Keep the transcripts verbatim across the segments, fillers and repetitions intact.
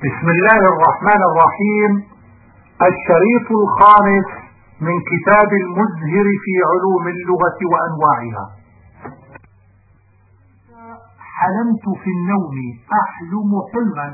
بسم الله الرحمن الرحيم. الشريط الخامس من كتاب المزهر في علوم اللغة وأنواعها. حلمت في النوم أحلم حلما،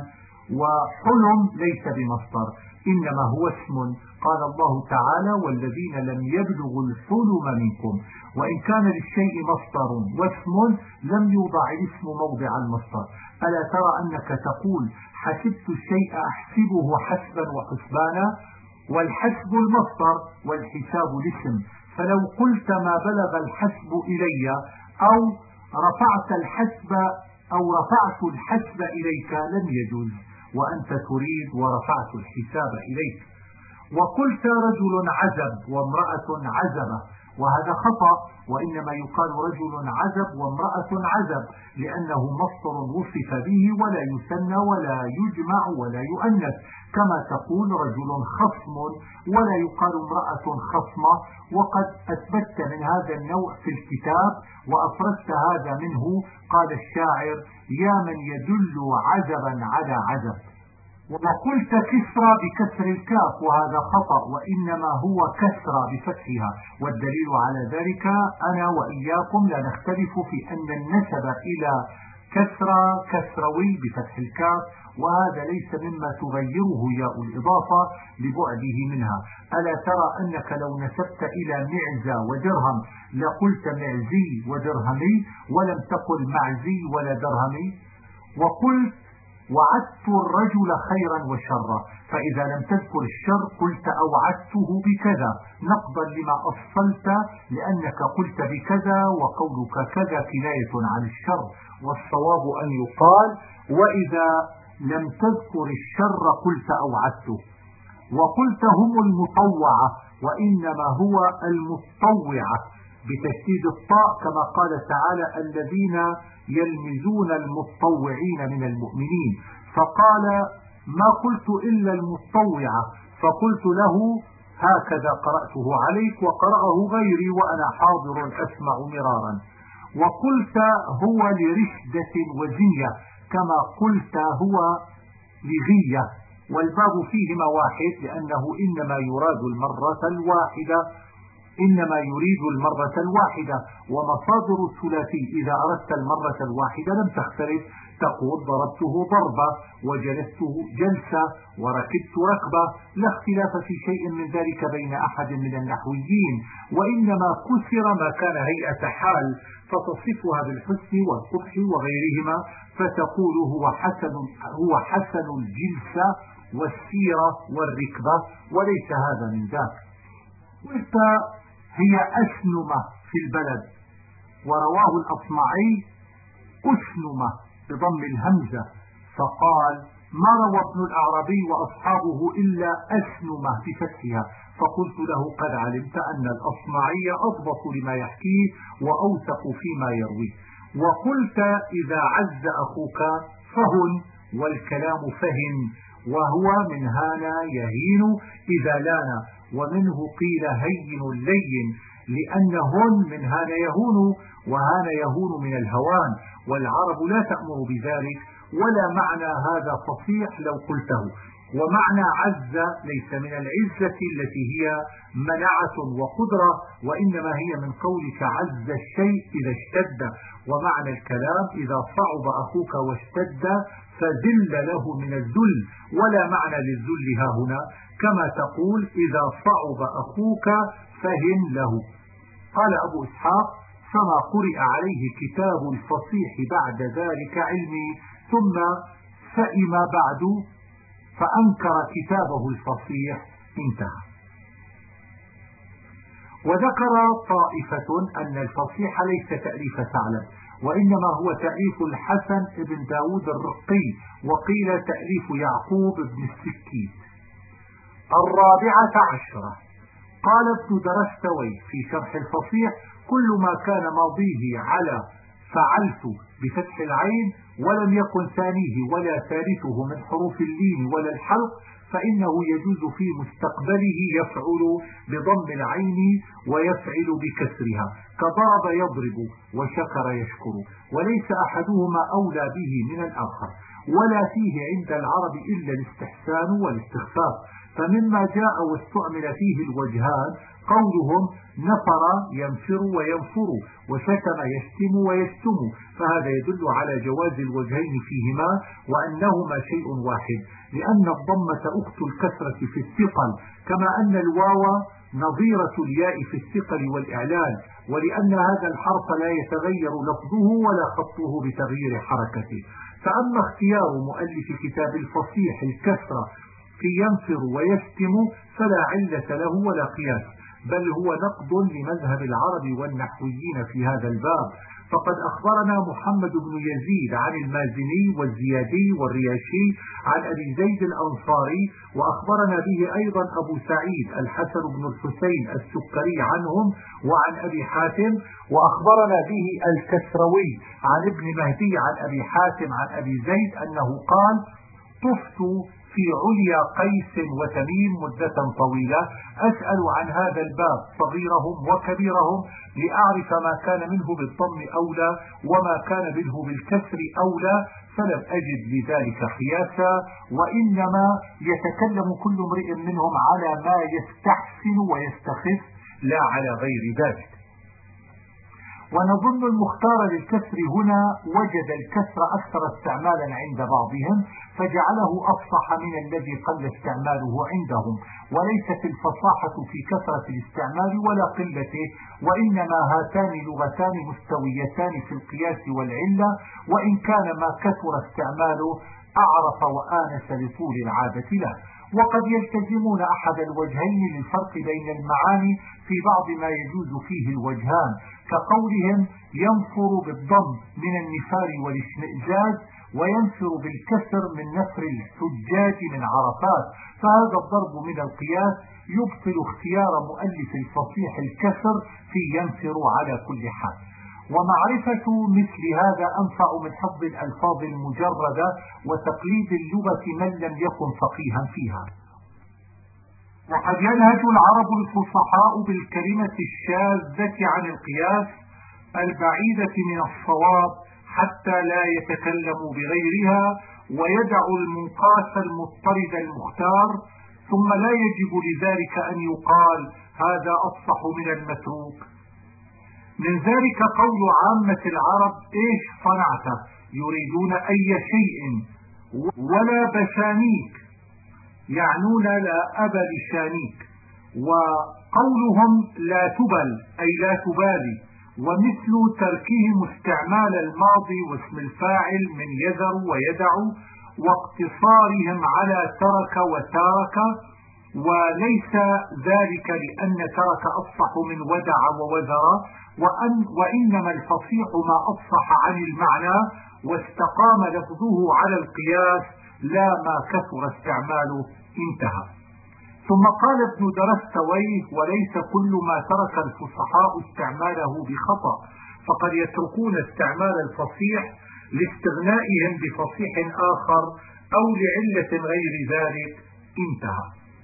وحلم ليس بمصدر إنما هو اسم. قال الله تعالى: والذين لم يبلغوا الحلم منكم. وإن كان للشيء مصدر واسم لم يوضع الاسم موضع المصدر. ألا ترى أنك تقول حسبت الشيء أحسبه حسبا وحسبانا، والحسب المصدر والحساب الاسم. فلو قلت ما بلغ الحسب إلي، أو رفعت الحسب أو رفعت الحسب إليك لم يجوز، وأنت تريد ورفعت الحساب إليك. وقلت رجل عزب وامرأة عزبة، وهذا خطأ، وإنما يقال رجل عزب وامرأة عزب، لأنه مصدر وصف به ولا يثنى ولا يجمع ولا يؤنث، كما تقول رجل خصم ولا يقال امرأة خصمة. وقد أثبت من هذا النوع في الكتاب وأفردت هذا منه. قال الشاعر: يا من يدل عزبا على عزب. وقلت كسرى بكسر الكاف، وهذا خطأ، وإنما هو كسرى بفتحها، والدليل على ذلك أنا وإياكم لا نختلف في أن النسب إلى كسرى كسروي بفتح الكاف، وهذا ليس مما تغيره ياء الإضافة لبعده منها. ألا ترى أنك لو نسبت إلى معزى ودرهم لقلت معزي ودرهمي، ولم تقل معزي ولا درهمي. وقلت وعدت الرجل خيرا وشرا، فإذا لم تذكر الشر قلت أوعدته بكذا، نقضا لما أصلت، لأنك قلت بكذا وقولك كذا كناية عن الشر. والصواب أن يقال وإذا لم تذكر الشر قلت أوعدته. وقلت هم المطوعة، وإنما هو المطوعة بتشديد الطاء، كما قال تعالى: الذين يلمزون المتطوعين من المؤمنين. فقال: ما قلت إلا المتطوعة، فقلت له: هكذا قرأته عليك وقرأه غيري وأنا حاضر أسمع مرارا. وقلت هو لرشدة وزنية، كما قلت هو لغية، والباب فيهما واحد، لأنه إنما يراد المرة الواحدة إنما يريد المرة الواحدة. ومصادر الثلاثي إذا أردت المرة الواحدة لم تختلف، تقول ضربته ضربة وجلسته جلسة وركبت ركبة، لا اختلاف في شيء من ذلك بين أحد من النحويين، وإنما كسر ما كان هيئة حال فتصفها بالحسن والقبح وغيرهما، فتقول هو حسن هو حسن الجلسة والسيرة والركبة، وليس هذا من ذاك. قلت هي أسنمة في البلد، ورواه الأصمعي أسنمة بضم الهمزة، فقال: ما روى ابن الأعرابي وأصحابه إلا أسنمة بفتحها. فقلت له: قد علمت أن الأصمعي أضبط لما يحكيه وأوثق فيما يرويه. وقلت إذا عز أخوك فهن، والكلام فهن، وهو من هانا يهين إذا لانا، ومنه قيل هين لين، لأنهن من هانا يهون، وهانا يهون من الهوان، والعرب لا تأمر بذلك، ولا معنى هذا فصيح لو قلته. ومعنى عز ليس من العزة التي هي منعة وقدرة، وإنما هي من قولك عز الشيء إذا اشتد. ومعنى الكلام إذا صعب أخوك واشتد فذل له من الذل، ولا معنى للذل ها هنا، كما تقول إذا صعب أخوك فهن له. قال أبو إسحاق: فما قرئ عليه كتاب الفصيح بعد ذلك علمي، ثم سئم بعد فأنكر كتابه الفصيح. انتهى. وذكر طائفة أن الفصيح ليس تأليف ثعلب، وإنما هو تأليف الحسن بن داود الرقي، وقيل تأليف يعقوب بن السكيت. الرابعة عشرة. قال ابن درستوي في شرح الفصيح: كل ما كان ماضيه على فعلت بفتح العين ولم يكن ثانيه ولا ثالثه من حروف اللين ولا الحلق فإنه يجوز في مستقبله يفعل بضم العين ويفعل بكسرها، كضرب يضرب وشكر يشكر، وليس أحدهما أولى به من الآخر. ولا فيه عند العرب إلا الاستحسان والاستخفاف. فمما جاء واستعمل فيه الوجهان قولهم نفر ينفر وينفر، وشتم يشتم ويشتم، فهذا يدل على جواز الوجهين فيهما وأنهما شيء واحد، لأن الضمة أخت الكسرة في الثقل، كما أن الواو نظيرة الياء في الثقل والإعلان، ولأن هذا الحرف لا يتغير لفظه ولا خطه بتغيير حركته. فأما اختيار مؤلف كتاب الفصيح الكسرة في ينفر ويشتم فلا علة له ولا قياس، بل هو نقد لمذهب العرب والنحويين في هذا الباب. فقد أخبرنا محمد بن يزيد عن المازني والزيادي والرياشي عن أبي زيد الأنصاري، وأخبرنا به أيضا أبو سعيد الحسن بن الحسين السكري عنهم وعن أبي حاتم، وأخبرنا به الكسروي عن ابن مهدي عن أبي حاتم عن أبي زيد أنه قال: طفت في عليا قيس وتميم مدة طويلة أسأل عن هذا الباب صغيرهم وكبيرهم لأعرف ما كان منه بالضم أولى وما كان منه بالكسر أولى، فلم أجد لذلك قياسا، وإنما يتكلم كل امرئ منهم على ما يستحسن ويستخف لا على غير ذلك. ونظن المختار للكسر هنا وجد الكسر أكثر استعمالا عند بعضهم فجعله أفصح من الذي قل استعماله عندهم، وليست الفصاحة في كثرة الاستعمال ولا قلته، وإنما هاتان لغتان مستويتان في القياس والعلة، وإن كان ما كثر استعماله أعرف وآنس لطول العادة له. وقد يلتزمون أحد الوجهين للفرق بين المعاني في بعض ما يجوز فيه الوجهان، كقولهم ينفر بالضم من النفار والاشمئزاز، وينفر بالكسر من نفر الحجاج من عرفات، فهذا الضرب من القياس يبطل اختيار مؤلف الفصيح الكسر في ينفر على كل حال. ومعرفة مثل هذا أنفع من حفظ الألفاظ المجردة وتقليد اللغة من لم يكن فقيها فيها. وقد ينهج العرب الفصحاء بالكلمة الشاذة عن القياس البعيدة من الصواب حتى لا يتكلموا بغيرها، ويدع المنقاس المضطرد المختار، ثم لا يجب لذلك أن يقال هذا أفصح من المتروك. من ذلك قول عامة العرب: إيش صنعت؟ يريدون أي شيء، ولا بشانيك، يعنون لا أب لشانيك. وقولهم لا تبل أي لا تبالي، ومثل تركهم استعمال الماضي واسم الفاعل من يذر ويدع، واقتصارهم على ترك وتارك، وليس ذلك لأن ترك أفصح من ودع ووذر، وأن وإنما الفصيح ما أفصح عن المعنى واستقام لفظه على القياس لا ما كثر استعماله. انتهى. ثم قال ابن درستويه: وليس كل ما ترك الفصحاء استعماله بخطأ، فقد يتركون استعمال الفصيح لاستغنائهم بفصيح آخر أو لعلة غير ذلك. انتهى.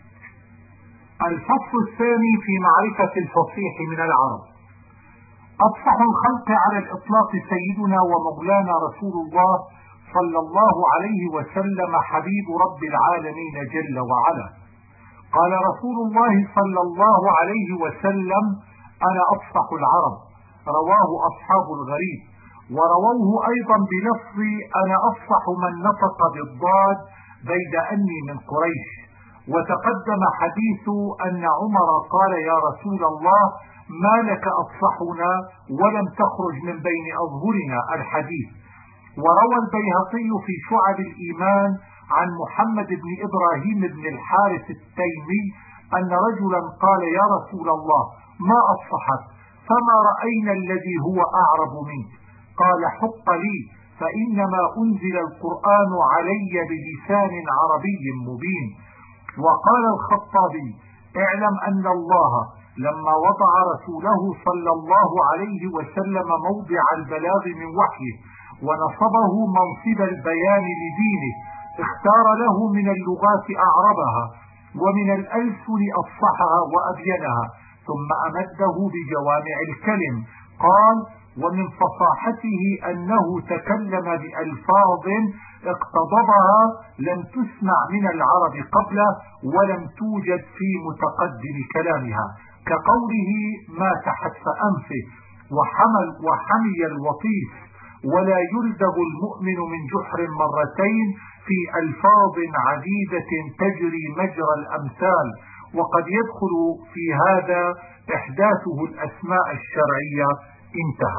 الفصل الثاني في معرفة الفصيح من العرب. أفصح الخلق على الإطلاق سيدنا ومولانا رسول الله صلى الله عليه وسلم حبيب رب العالمين جل وعلا. قال رسول الله صلى الله عليه وسلم: أنا أفصح العرب، رواه أصحاب الغريب، ورووه أيضا بلفظ أنا أفصح من نطق بالضاد بيد أني من قريش. وتقدم حديث أن عمر قال: يا رسول الله ما لك أفصحنا ولم تخرج من بين أظهرنا الحديث. وروى البيهقي في شعب الإيمان عن محمد بن إبراهيم بن الحارث التيمي أن رجلا قال: يا رسول الله ما أفصحك؟ فما رأينا الذي هو أعرب منك. قال: حق لي، فإنما أنزل القرآن علي بلسان عربي مبين. وقال الخطابي: اعلم أن الله لما وضع رسوله صلى الله عليه وسلم موضع البلاغ من وحيه ونصبه منصب البيان لدينه اختار له من اللغات أعربها ومن الألسن أفصحها وأبينها، ثم أمده بجوامع الكلم. قال: ومن فصاحته أنه تكلم بألفاظ اقتضبها لم تسمع من العرب قبله ولم توجد في متقدم كلامها، كقوله ما تحت أنفه وحمل وحمي الوطيس ولا يلدغ المؤمن من جحر مرتين في ألفاظ عديدة تجري مجرى الأمثال، وقد يدخل في هذا إحداثه الأسماء الشرعية. انتهى.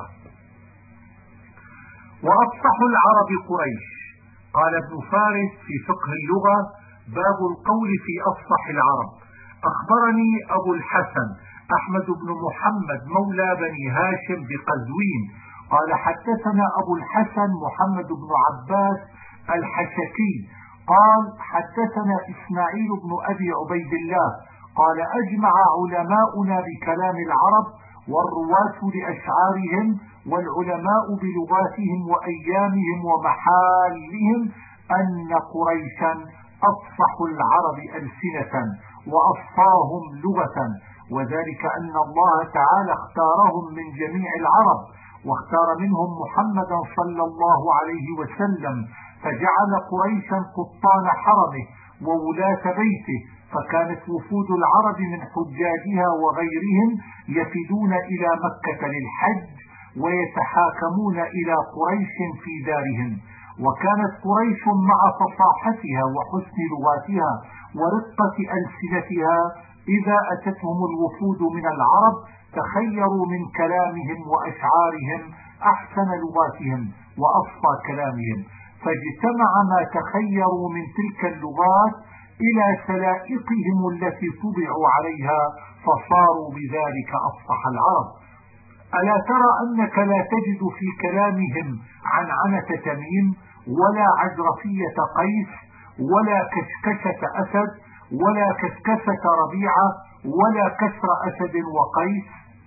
وأفصح العرب قريش. قال ابن فارس في فقه اللغة: باب القول في أفصح العرب. أخبرني أبو الحسن أحمد بن محمد مولى بني هاشم بقزوين قال حدثنا أبو الحسن محمد بن عباس الحشكي قال حدثنا إسماعيل بن أبي عبيد الله قال أجمع علماؤنا بكلام العرب والرواة لأشعارهم والعلماء بلغاتهم وأيامهم ومحالهم أن قريشا أفصح العرب ألسنة وأفصاهم لغة، وذلك أن الله تعالى اختارهم من جميع العرب واختار منهم محمدا صلى الله عليه وسلم، فجعل قريشا قطان حرمه وولاة بيته، فكانت وفود العرب من حجاجها وغيرهم يفدون إلى مكة للحج ويتحاكمون إلى قريش في دارهم. وكانت قريش مع فصاحتها وحسن لغاتها ورقة ألسنتها إذا أتتهم الوفود من العرب تخيروا من كلامهم وأشعارهم أحسن لغاتهم وأفصى كلامهم، فاجتمع ما تخيروا من تلك اللغات إلى سلائقهم التي طبعوا عليها فصاروا بذلك أفصح العرب. ألا ترى أنك لا تجد في كلامهم عنعنة تميم ولا عجرفية قيس ولا كشكشة أسد ولا كشكشة ربيعة ولا كسر أسد وقيس.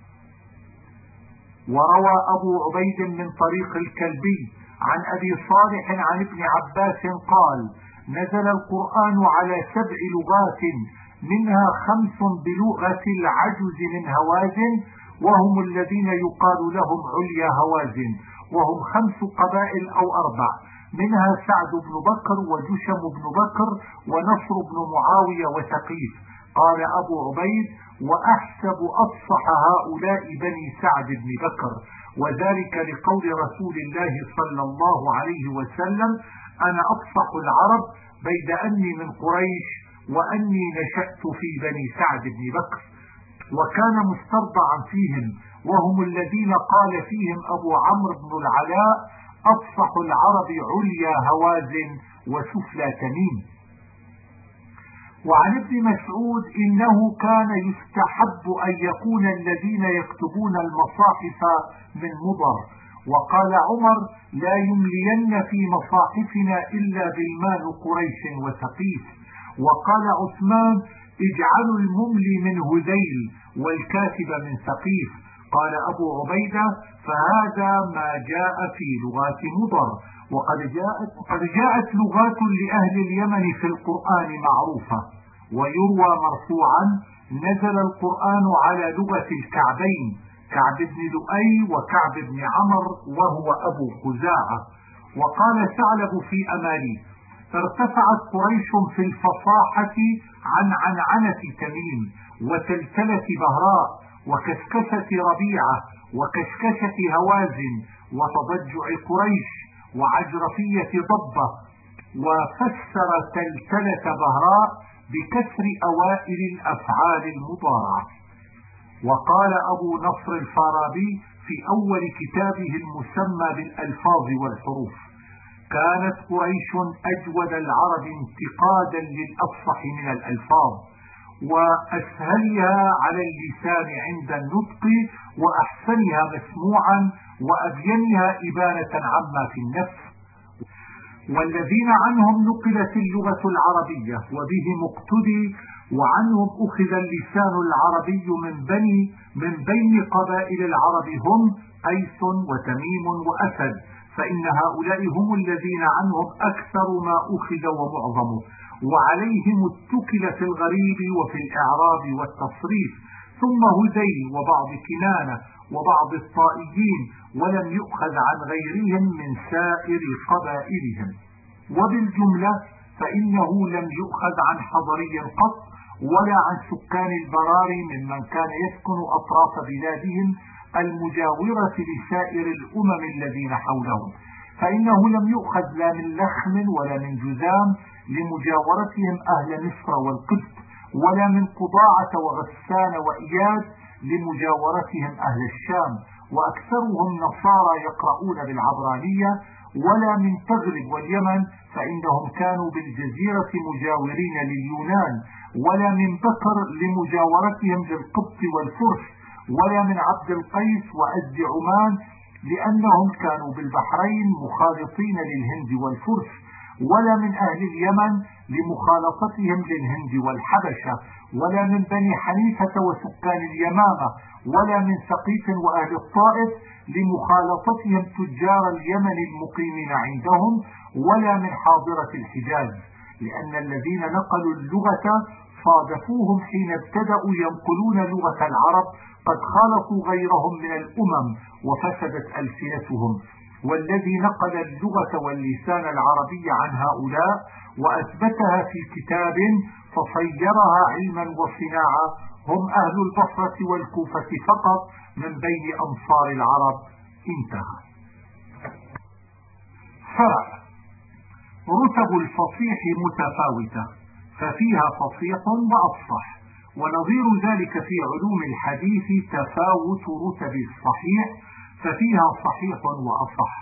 وروى أبو عبيد من طريق الكلبي عن أبي صالح عن ابن عباس قال نزل القرآن على سبع لغات منها خمس بلغة العجز من هوازن وهم الذين يقال لهم عليا هوازن، وهم خمس قبائل أو أربع، منها سعد بن بكر وجشم بن بكر ونصر بن معاوية وثقيف. قال أبو عبيد وأحسب أفصح هؤلاء بني سعد بن بكر، وذلك لقول رسول الله صلى الله عليه وسلم أنا أفصح العرب بيد أني من قريش وأني نشأت في بني سعد بن بكر. وكان مسترضعا فيهم وهم الذين قال فيهم أبو عمرو بن العلاء أفصح العرب عليا هوازن وسفلى تميم. وعن ابن مسعود إنه كان يستحب أن يكون الذين يكتبون المصاحف من مضر، وقال عمر لا يملين في مصاحفنا إلا بلمان قريش وثقيف، وقال عثمان اجعلوا المملي من هذيل والكاتب من ثقيف. قال أبو عبيدة فهذا ما جاء في لغات مضر، وقد جاءت, وقد جاءت لغات لأهل اليمن في القرآن معروفة. ويروى مرفوعا نزل القرآن على لغة الكعبين كعب بن لؤي وكعب بن عمر وهو أبو خزاعة. وقال ثعلب في أمالي ارتفعت قريش في الفصاحة عن عنعنة تميم وتلتلة بهراء وكشكشة ربيعة وكشكشة هوازن وتضجع قريش وعجرفية ضبة، وفسر تلتلة بهراء بكسر أوائل الأفعال المضارعة. وقال أبو نصر الفارابي في أول كتابه المسمى بالألفاظ والحروف كانت قريش أجود العرب انتقادا للأفصح من الألفاظ وأسهلها على اللسان عند النطق وأحسنها مسموعا وأبينها إبانة عما في النفس، والذين عنهم نقلت اللغة العربية وبهم اقتدي، وعنهم أخذ اللسان العربي من بني من بين قبائل العرب هم أيس وتميم وأسد، فإن هؤلاء هم الذين عنهم أكثر ما أخذ ومعظمه، وعليهم اتكل في الغريب وفي الإعراب والتصريف، ثم هذيل وبعض كنانة وبعض الطائيين، ولم يؤخذ عن غيرهم من سائر قبائلهم. وبالجملة فإنه لم يؤخذ عن حضري قط ولا عن سكان البراري ممن كان يسكن أطراف بلادهم المجاورة لسائر الأمم الذين حولهم، فإنه لم يؤخذ لا من لخم ولا من جذام لمجاورتهم أهل مصر والقبط، ولا من قضاعة وغسان وإياد لمجاورتهم أهل الشام، وأكثرهم نصارى يقرؤون بالعبرانية، ولا من تغرب واليمن فإنهم كانوا بالجزيرة مجاورين لليونان، ولا من بكر لمجاورتهم للقبط والفرس، ولا من عبد القيس وأزد عمان لأنهم كانوا بالبحرين مخالطين للهند والفرس، ولا من أهل اليمن لمخالطتهم للهند والحبشة، ولا من بني حنيفة وسكان اليمامة، ولا من ثقيف وأهل الطائف لمخالطتهم تجار اليمن المقيمين عندهم، ولا من حاضرة الحجاز، لأن الذين نقلوا اللغة صادفوهم حين ابتدأوا ينقلون لغة العرب قد خالطوا غيرهم من الأمم وفسدت ألسنتهم، والذي نقل اللغة واللسان العربي عن هؤلاء وأثبتها في كتاب فصيرها علما وصناعة هم أهل البصرة والكوفة فقط من بين أمصار العرب. انتهى. فرع. رتب الفصيح متفاوتة، ففيها فصيح وأفصح، ونظير ذلك في علوم الحديث تفاوت رتب الصحيح، ففيها صحيح وأصح.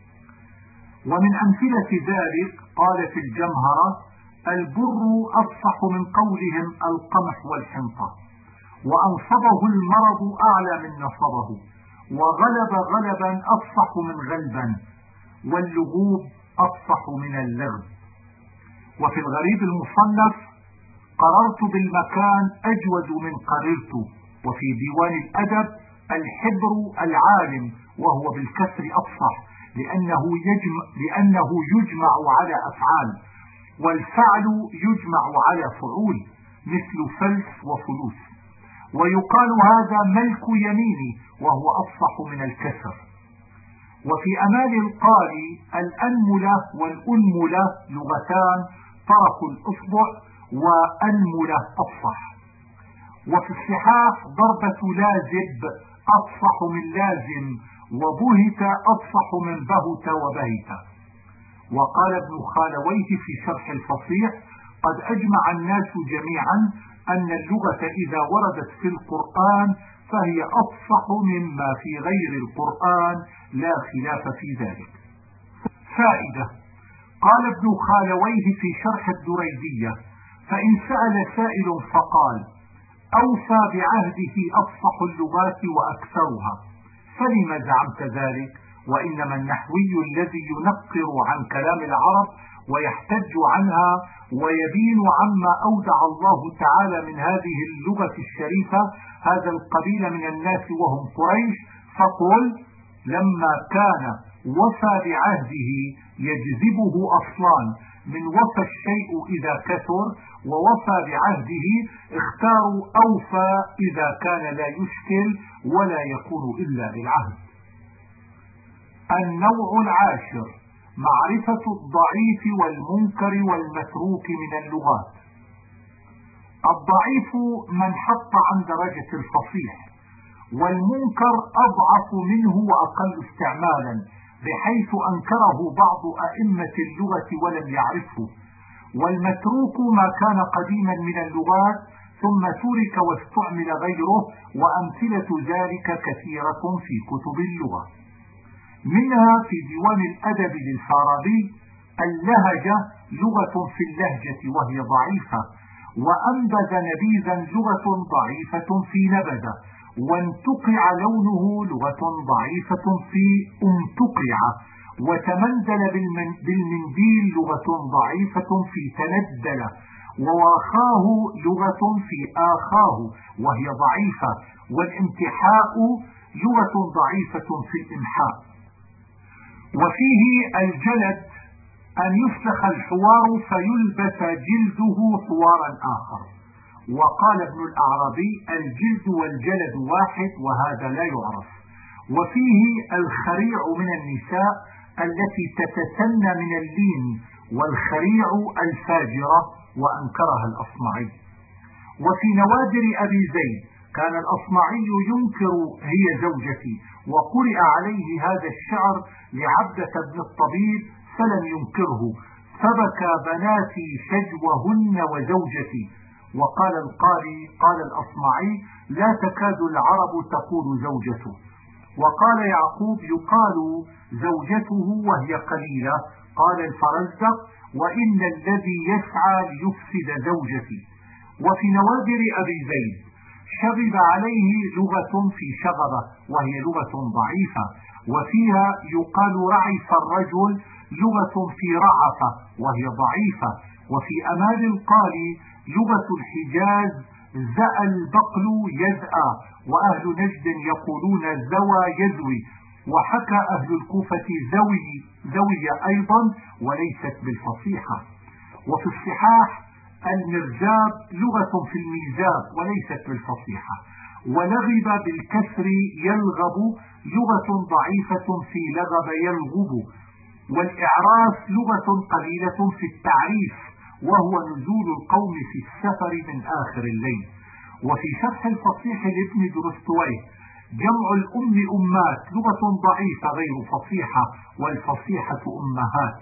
ومن أمثلة ذلك قال في الجمهرة: البر أفصح من قولهم القمح والحنطة، وأنصبه المرض أعلى من نصبه، وغلب غلبا أفصح من غلبا، واللغوب أفصح من اللغب. وفي الغريب المصنف: قررت بالمكان أجود من قررت. وفي ديوان الأدب: الحبر العالم، وهو بالكسر أفصح لأنه يجمع, لأنه يجمع على أفعال، والفعل يجمع على فعول مثل فلس وفلوس. ويقال هذا ملك يميني، وهو أفصح من الكسر. وفي أمال القاري: الأنملة والأنملة لغتان، طرف الأصبع وأنملة أفصح. وفي الصحاح: ضربة لازب أفصح من لازم، وبهت أفصح من بهت وبهت. وقال ابن خالويه في شرح الفصيح: قد أجمع الناس جميعا أن اللغة إذا وردت في القرآن فهي أفصح مما في غير القرآن، لا خلاف في ذلك. فائدة. قال ابن خالويه في شرح الدريدية: فإن سأل سائل فقال: أوفى بعهده أفصح اللغات وأكثرها، فلما زعمت ذلك؟ وإنما النحوي الذي ينقر عن كلام العرب ويحتج عنها ويبين عما أودع الله تعالى من هذه اللغة الشريفة هذا القبيل من الناس وهم قريش. فقل: لما كان وفى بعهده يجذبه أصلان من وفى الشيء إذا كثر ووفى بعهده، اختاروا أوفى إذا كان لا يشكل ولا يكون إلا بالعهد. النوع العاشر: معرفة الضعيف والمنكر والمتروك من اللغات. الضعيف من حط عن درجة الفصيح، والمنكر أضعف منه وأقل استعمالا، بحيث أنكره بعض أئمة اللغة ولم يعرفه. والمتروك ما كان قديما من اللغات ثم ترك واستعمل غيره، وأمثلة ذلك كثيرة في كتب اللغة. منها في ديوان الأدب للفارابي: اللهجة لغة في اللهجة وهي ضعيفة، وأنبذ نبيذا لغة ضعيفة في نبذة، وانتقع لونه لغة ضعيفة في انتقع، وتمندل بالمنديل لغة ضعيفة في تندل، وواخاه لغة في آخاه وهي ضعيفة، والامتحاء لغة ضعيفة في الإمحاء. وفيه الجلد: أن يفسخ الحوار فيلبس جلده حوارا آخر. وقال ابن الأعرابي: الجلد والجلد واحد، وهذا لا يعرف. وفيه الخريع من النساء التي تتسنى من اللين، والخريع الفاجرة، وأنكرها الأصمعي. وفي نوادر أبي زيد كان الأصمعي ينكر هي زوجتي، وقرئ عليه هذا الشعر لعبدة بن الطبيب فلم ينكره، فبكى بناتي شجوهن وزوجتي. وقال القاري قال الأصمعي لا تكاد العرب تقول زوجته. وقال يعقوب يقال زوجته وهي قليلة. قال الفرزدق وإن الذي يسعى ليفسد زوجتي. وفي نوادر أبي زيد شغب عليه لغة في شغبة وهي لغة ضعيفة، وفيها يقال رعف الرجل لغة في رعفة وهي ضعيفة. وفي أمال القاري لغة الحجاز زأى البقل يزأى، وأهل نجد يقولون زوى يزوي، وحكى أهل الكوفة زوي زوي أيضا وليست بالفصيحة. وفي الصحاح المرزاب لغة في الميزاب وليست بالفصيحة. ولغب بالكسر يلغب لغة ضعيفة في لغب يلغب. والإعراف لغة قليلة في التعريف وهو نزول القوم في السفر من آخر الليل. وفي شرح الفصيح لابن درستويه جمع الأم أمات لغة ضعيفة غير فصيحة، والفصيحة أمهات.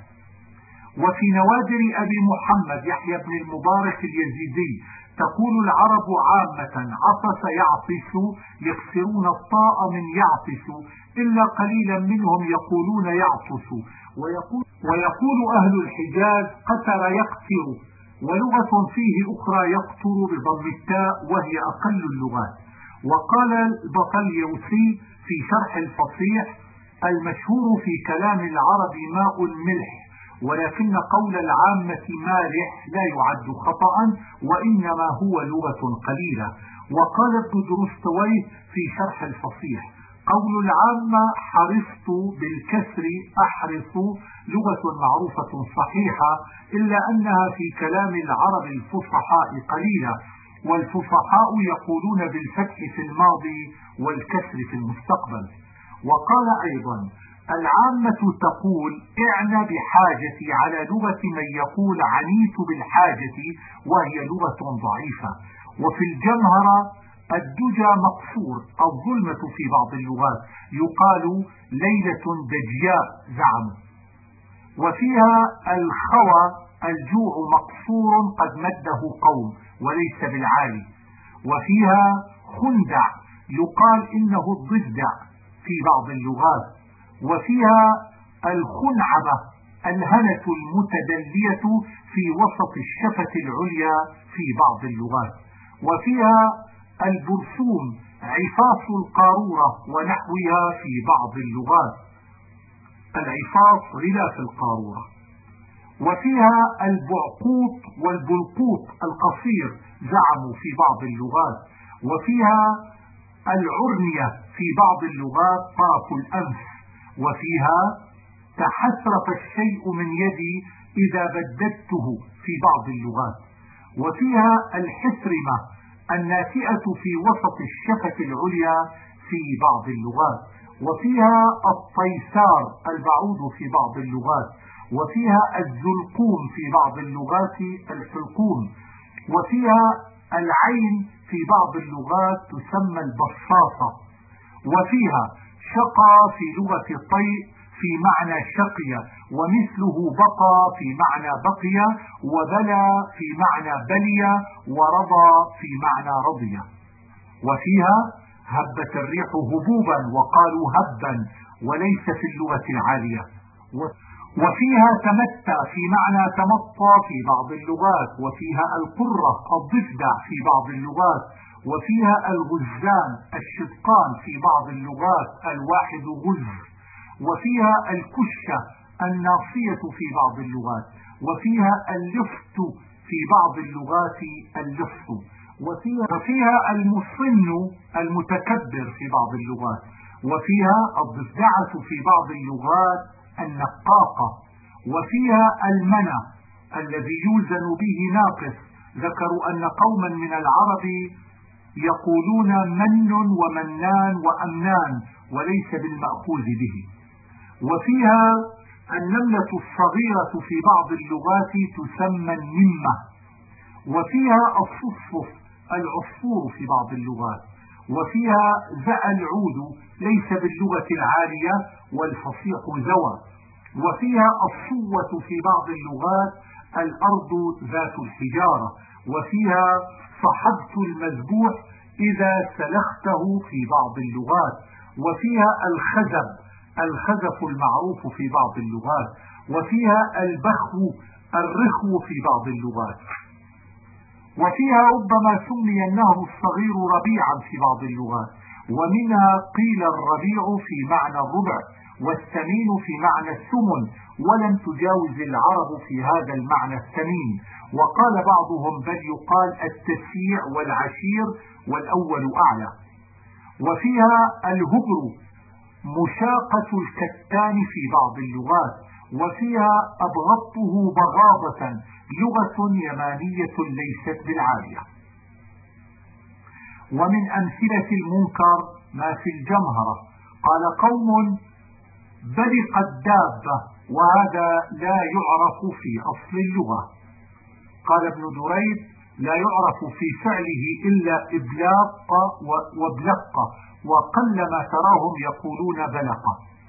وفي نوادر أبي محمد يحيى بن المبارك اليزيدي تقول العرب عامة عطس يعطس يكسرون الطاء من يعطس، إلا قليلا منهم يقولون يعطس. ويقول, ويقول أهل الحجاز قتر يقتر، ولغة فيه أخرى يقتر بضم التاء وهي أقل اللغات. وقال البطليوسي في شرح الفصيح المشهور في كلام العرب ماء ملح، ولكن قول العامة مالح لا يعد خطأ وإنما هو لغة قليلة. وقال ابن درستويه في شرح الفصيح قول العامة حرصت بالكسر أحرص لغة معروفة صحيحة، إلا أنها في كلام العرب الفصحاء قليلة، والفصحاء يقولون بالفتح في الماضي والكسر في المستقبل. وقال أيضا العامة تقول اعنى بحاجتي على لغة من يقول عنيت بالحاجة وهي لغة ضعيفة. وفي الجمهرة الدجى مقصور الظلمة في بعض اللغات يقال ليلة دجياء زعم. وفيها الخوى الجوع مقصور قد مده قوم وليس بالعالي. وفيها خندع يقال إنه الضفدع في بعض اللغات. وفيها الخنعبة الهنة المتدلية في وسط الشفة العليا في بعض اللغات. وفيها البرسوم عفاص القارورة ونحوها في بعض اللغات، العفاص غلاف القارورة. وفيها البعقوط والبلقوط القصير زعموا في بعض اللغات. وفيها العرنية في بعض اللغات طرف الأنف. وفيها تحسرف الشيء من يدي إذا بددته في بعض اللغات. وفيها الحسرمة الناتئة في وسط الشفة العليا في بعض اللغات. وفيها الطيسار البعوض في بعض اللغات. وفيها الزلقوم في بعض اللغات الحلقوم. وفيها العين في بعض اللغات تسمى البصاصة. وفيها شقى في لغة طيء في معنى شقي، ومثله بقى في معنى بقي، وبلى في معنى بلي، ورضى في معنى رضي. وفيها هبت الريح هبوبا وقالوا هبا وليس في اللغة العالية. وفيها تمتع في معنى تمطى في بعض اللغات. وفيها القرة الضفدع في بعض اللغات. وفيها الغزان الشدقان في بعض اللغات الواحد غز. وفيها الكشة الناصية في بعض اللغات. وفيها اللفت في بعض اللغات اللفت. وفيها, وفيها المصن المتكبر في بعض اللغات. وفيها الضفدعة في بعض اللغات النقاقة. وفيها المنى الذي يوزن به ناقص. ذكروا أن قوما من العرب يقولون من ومنان وأمنان وليس بالمأخوذ به. وفيها النملة الصغيرة في بعض اللغات تسمى النمة، وفيها الصفصف العصفور في بعض اللغات، وفيها زأ العود ليس باللغة العالية والفصيح زوى، وفيها الصوة في بعض اللغات الأرض ذات الحجارة، وفيها صحبت المذبوح إذا سلخته في بعض اللغات، وفيها الخزب الخزف المعروف في بعض اللغات، وفيها البخو الرخو في بعض اللغات، وفيها ربما سمي النهر الصغير ربيعا في بعض اللغات، ومنها قيل الربيع في معنى الربع والثمين في معنى الثمن، ولم تجاوز العرب في هذا المعنى الثمين، وقال بعضهم بل يقال التسييع والعشير والأول أعلى. وفيها الهبر مشاقة الكتان في بعض اللغات، وفيها أبغضته بغاضة لغة يمانية ليست بالعالية. ومن أمثلة المنكر ما في الجمهرة، قال قوم بلق الدابة، وهذا لا يعرف في أصل اللغة. قال ابن دريد لا يعرف في فعله إلا إبلاق وابلق، وقلما تراهم يقولون بلق.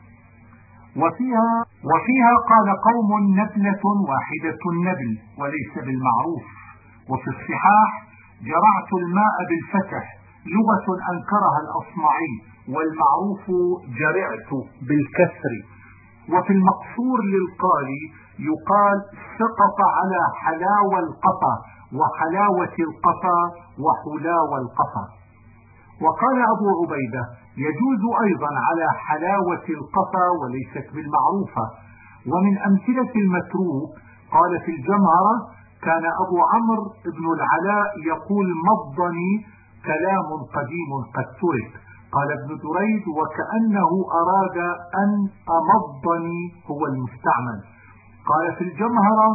وفيها, وفيها قال قوم نبلة واحدة النبل وليس بالمعروف. وفي الصحاح جرعت الماء بالفتح لغة أنكرها الأصمعي، والمعروف جرعت بالكسر. وفي المقصور للقالي يقال سقط على حلاوة القفا وحلاوة القفا وحلاوة القفا. وقال أبو عبيدة يجوز أيضا على حلاوة القفا وليست بالمعروفة. ومن أمثلة المتروك قال في الجمهرة كان أبو عمرو بن العلاء يقول مضني كلام قديم قد ترك. قال ابن دريد وكأنه أراد أن أمضني هو المستعمل. قال في الجمهرة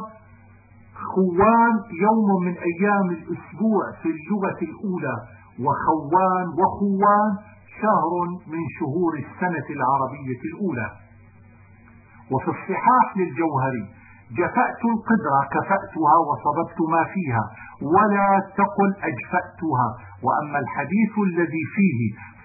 خوان يوم من أيام الأسبوع في اللغة الأولى، وخوان وخوان شهر من شهور السنة العربية الأولى. وفي الصحاح للجوهري جفأت القدرة كفأتها وصببت ما فيها، ولا تقل أجفأتها. وأما الحديث الذي فيه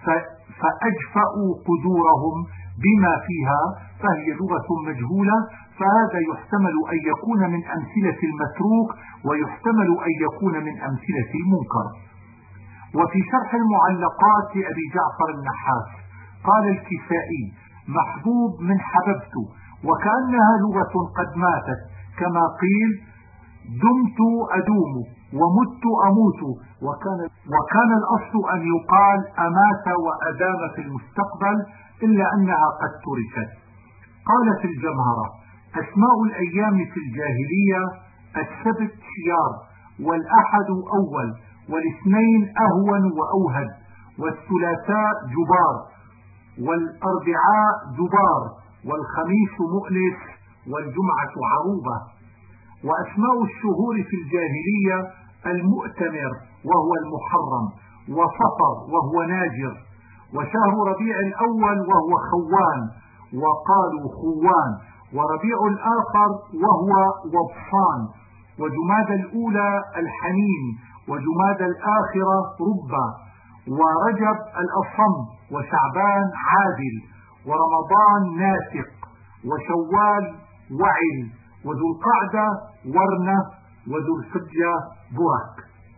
فأجفأوا قدورهم بما فيها فهي لغة مجهولة، فهذا يحتمل أن يكون من أمثلة المتروك، ويحتمل أن يكون من أمثلة المنكر. وفي شرح المعلقات لأبي جعفر النحاس قال الكسائي محبوب من حببت، وكأنها لغة قد ماتت، كما قيل دمت أدوم ومت أموت، وكان, وكان الأصل أن يقال أمات وأدام في المستقبل، إلا أنها قد تركت. قال في الجمهرة أسماء الأيام في الجاهلية السبت شيار، والأحد أول، والاثنين أهون وأوهد، والثلاثاء جبار، والأربعاء دبار، والخميس مؤلف، والجمعة عروبة. وأسماء الشهور في الجاهلية المؤتمر وهو المحرم، وصفر وهو ناجر، وشهر ربيع الأول وهو خوان وقالوا خوان، وربيع الآخر وهو وبصان، وجماد الأولى الحنين، وجماد الآخرة ربا، ورجب الأصم، وشعبان عادل، ورمضان ناسق، وشوال وعل، وذو القعدة ورنة، وذو الحجة برك.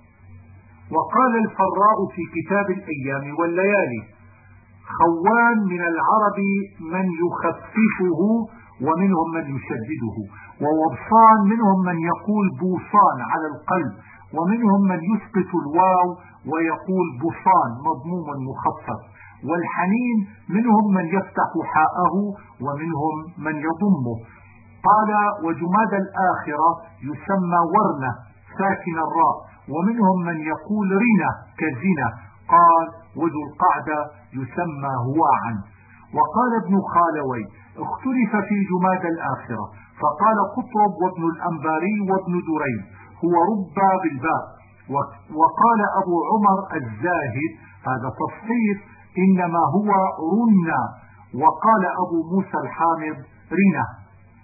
وقال الفراء في كتاب الأيام والليالي خوان من العرب من يخففه ومنهم من يشدده، ووبصان منهم من يقول بوصان على القلب، ومنهم من يسقط الواو ويقول بصان مضموم مخفف، والحنين منهم من يفتح حاءه ومنهم من يضمه. قال وجماد الآخرة يسمى ورنة ساكن الراء، ومنهم من يقول رنة كزنة. قال وذو القعدة يسمى هواعا. وقال ابن خالوي اختلف في جماد الآخرة، فقال قطرب وابن الأنباري وابن دريد هو ربا بالباء، وقال أبو عمر الزاهد هذا تفصيل إنما هو رنة، وقال أبو موسى الحامد رنة.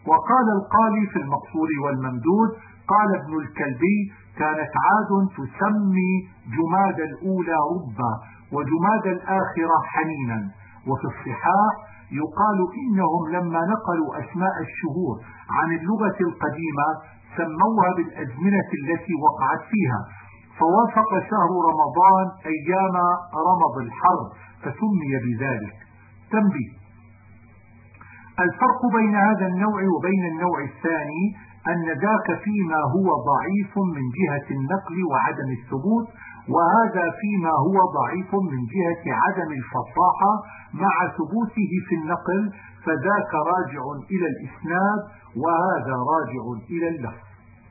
وقال القالي في المقصور والممدود قال ابن الكلبي كانت عاد تسمي جماد الأولى ربا وجماد الآخرة حنينا. وفي الصحاح يقال إنهم لما نقلوا أسماء الشهور عن اللغة القديمة سموها بالأزمنة التي وقعت فيها، فوافق شهر رمضان أيام رمض الحرب فسمي بذلك. تنبيه: الفرق بين هذا النوع وبين النوع الثاني أن ذاك فيما هو ضعيف من جهة النقل وعدم الثبوت، وهذا فيما هو ضعيف من جهة عدم الفصاحة مع ثبوته في النقل، فذاك راجع إلى الإسناد وهذا راجع إلى اللفظ.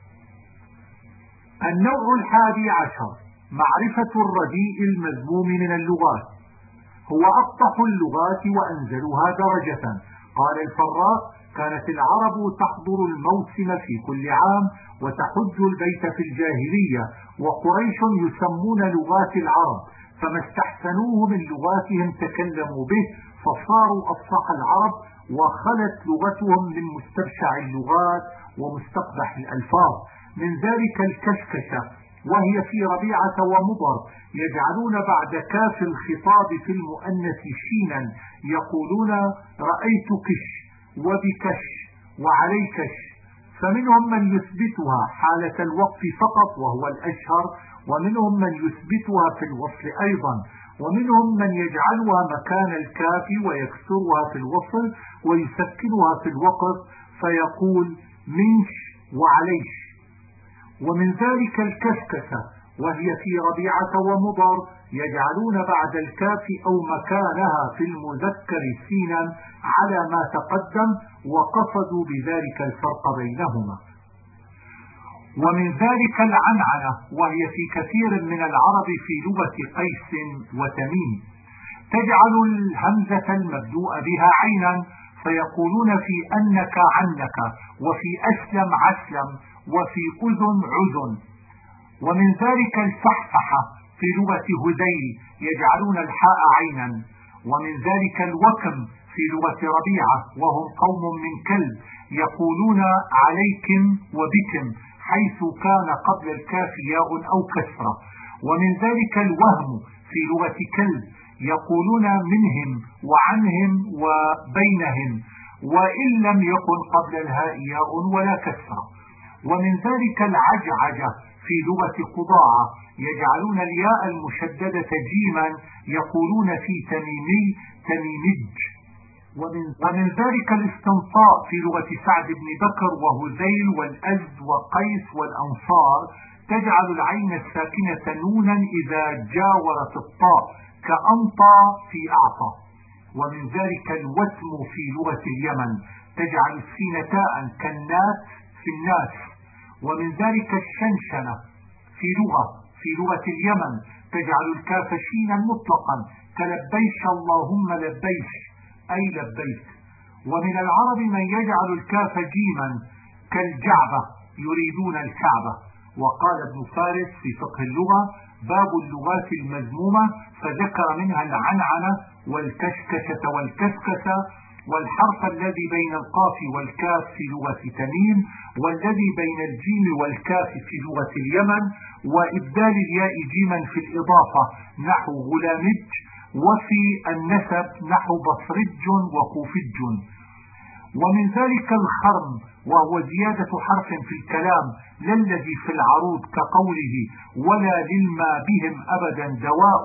النوع الحادي عشر: معرفة الرديء المذموم من اللغات. هو أقطح اللغات وأنزلها درجة. قال الفراء: كانت العرب تحضر الموسم في كل عام وتحج البيت في الجاهلية، وقريش يسمون لغات العرب، فما استحسنوه من لغاتهم تكلموا به فصاروا أفصح العرب، وخلت لغتهم من مستبشع اللغات ومستقبح الألفاظ. من ذلك الكشكشة، وهي في ربيعة ومضر، يجعلون بعد كاف الخطاب في المؤنث شينا، يقولون رأيت كش وبكش وعليكش. فمنهم من يثبتها حالة الوقف فقط وهو الأشهر، ومنهم من يثبتها في الوصل أيضا، ومنهم من يجعلها مكان الكاف ويكسرها في الوصل ويسكنها في الوقف فيقول منش وعليش. ومن ذلك الكشكشة، وهي في ربيعة ومضر، يجعلون بعد الكاف أو مكانها في المذكر سينا على ما تقدم، وقصدوا بذلك الفرق بينهما. ومن ذلك العنعنة، وهي في كثير من العرب في لغة قيس وتميم، تجعل الهمزة المبدوء بها عينا، فيقولون في أنك عنك، وفي أسلم عسلم، وفي أذن عذن. ومن ذلك الفحفحة في لغة هذيل، يجعلون الحاء عينا. ومن ذلك الوكم في لغة ربيعة، وهم قوم من كلب، يقولون عليكم وبكم، حيث كان قبل الكاف ياء أو كسرة. ومن ذلك الوهم في لغة كلب، يقولون منهم وعنهم وبينهم، وإن لم يكن قبل الهاء ياء ولا كسرة. ومن ذلك العجعجة في لغة قضاعة، يجعلون الياء المشددة جيما، يقولون في تميمي تميمج. ومن, ومن ذلك الاستنطاء في لغة سعد بن بكر وهذيل والأزد وقيس والأنصار، تجعل العين الساكنة نونا إذا جاورت الطاء كأنطى في أعطى. ومن ذلك الوتم في لغة اليمن، تجعل السين تاء كالناس في الناس. ومن ذلك الشنشنة في لغة في لغة اليمن، تجعل الكاف شينا مطلقا كلبيش اللهم لبيش أي لبيك. ومن العرب من يجعل الكاف جيما كالجعبة، يريدون الكعبة. وقال ابن فارس في فقه اللغة: باب اللغات المذمومة، فذكر منها العنعنة والكشكشة والكسكسة، والحرف الذي بين القاف والكاف في لغة تميم، والذي بين الجيم والكاف في لغة اليمن، وإبدال الياء جيما في الإضافة نحو غلامج، وفي النسب نحو بصرج وكوفج. ومن ذلك الخرم، وهو زيادة حرف في الكلام للذي في العروض كقوله ولا للما بهم أبدا دواء،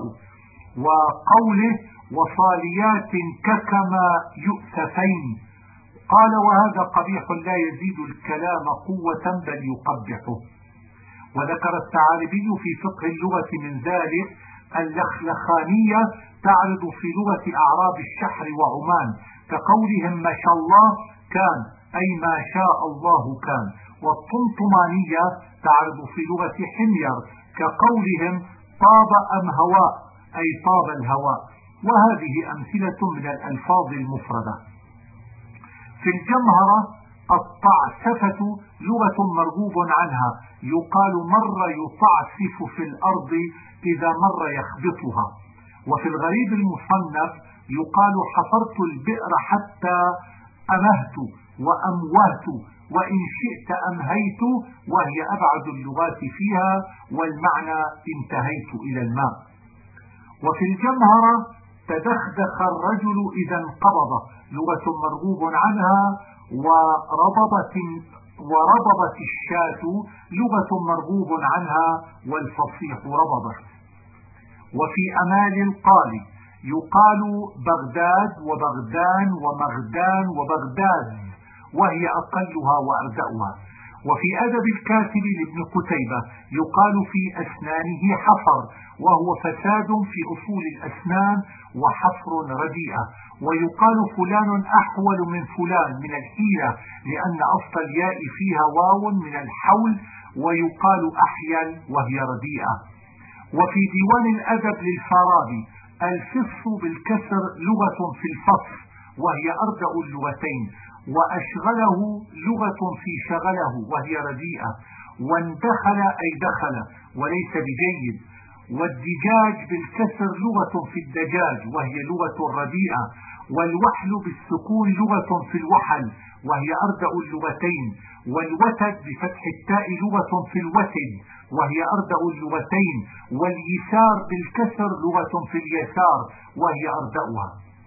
وقوله وصاليات ككما يؤسفين. قال: وهذا قبيح لا يزيد الكلام قوة بل يقبحه. وذكر الثعالبي في فقه اللغة من ذلك اللخلخانية، تعرض في لغة أعراب الشحر وعمان كقولهم ما شاء الله كان أي ما شاء الله كان. والطمطمانية تعرض في لغة حمير كقولهم طاب أم هواء أي طاب الهواء. وهذه أمثلة من الألفاظ المفردة. في الجمهرة الطعسفة لغة مرغوب عنها، يقال مر يطعسف في الأرض إذا مر يخبطها. وفي الغريب المصنف يقال حفرت البئر حتى أمهت، وأموهت، وإن شئت أمهيت، وهي أبعد اللغات فيها، والمعنى انتهيت إلى الماء. وفي الجمهرة تدخدخ الرجل إذا انقبض، لغة مرغوب عنها. وربضت وربضت الشاة، لغة مرغوب عنها، والفصيح ربضت. وفي أمال القال يقال بغداد وبغدان ومغدان وبغداد، وهي أقلها وأردأها. وفي أدب الكاتب لابن قتيبة يقال في أسنانه حفر، وهو فساد في أصول الأسنان وحفر رديئة. ويقال فلان أحول من فلان من الحيلة، لأن أصل الياء فيها واو من الحول. ويقال أحيل، وهي رديئة. وفي ديوان الأدب للفارابي الفص بالكسر لغة في الفص، وهي أردأ اللغتين. وأشغله لغة في شغله، وهي رديئة. واندخل أي دخل، وليس بجيد. والدجاج بالكسر لغة في الدجاج، وهي لغة رديئة. والوحل بالسكون لغة في الوحل، وهي أردأ اللغتين. والوتد بفتح التاء لغة في الوتد، وهي أردأ اللغتين. واليسار بالكسر لغة في اليسار، وهي أردأها.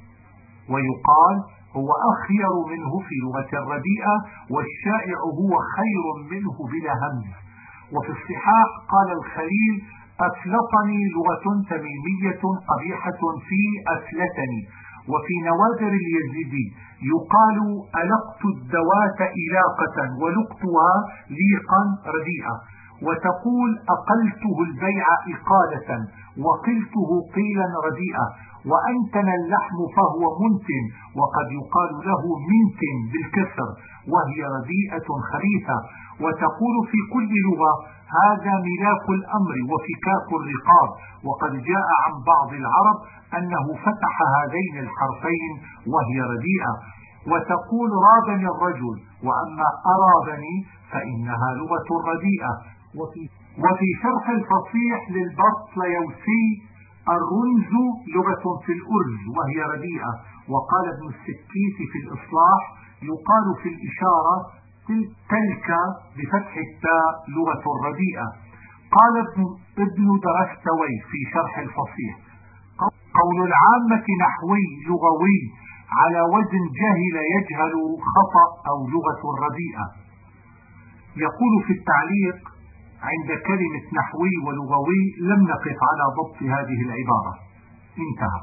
ويقال هو أخير منه في لغة الرديئة، والشائع هو خير منه بلا همز. وفي الصحاح قال الخليل أفلطني لغة تميمية قبيحة في أفلتني. وفي نوادر اليزيدي يقال ألقت الدوات إلاقة، ولقتها ليقا رديئة. وتقول أقلته البيع إقالة، وقلته قيلا رديئة. وأنتن اللحم فهو منتن، وقد يقال له منتن بالكسر، وهي رديئة خبيثة. وتقول في كل لغة هذا ملاك الأمر وفكاك الرقاب. وقد جاء عن بعض العرب أنه فتح هذين الحرفين، وهي رديئة. وتقول رابني الرجل، وأما أرابني فإنها لغة رديئة. وفي, وفي شرح الفصيح للبطليوسي الرنز لغة في الأرز، وهي رديئة. وقال ابن السكيت في الإصلاح يقال في الإشارة تلك بفتح التاء لغة رديئة. قال ابن درستوي في شرح الفصيح قول العامة نحوي لغوي على وزن جهل يجهل خطأ أو لغة رديئة. يقول في التعليق عند كلمة نحوي ولغوي لم نقف على ضبط هذه العبارة، انتهى.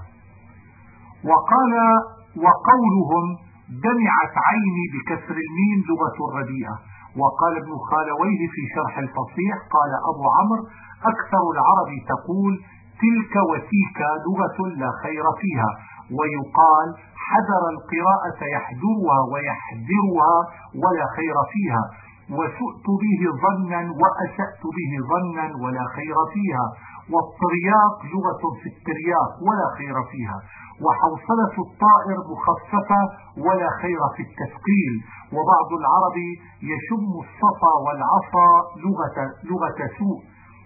وقال وقولهم دمعت عيني بكسر الميم لغة رديئة. وقال ابن خالويه في شرح الفصيح قال أبو عمرو أكثر العرب تقول تلك وتيك لغة لا خير فيها. ويقال حذر القراءة يحذرها ويحذرها ولا خير فيها. وسؤت به ظنا وأسأت به ظنا ولا خير فيها. والطرياق لغة في الترياق ولا خير فيها. وحوصلة الطائر مخففة ولا خير في التثقيل. وبعض العرب يشم الصفا والعصا لغة, لغة سوء.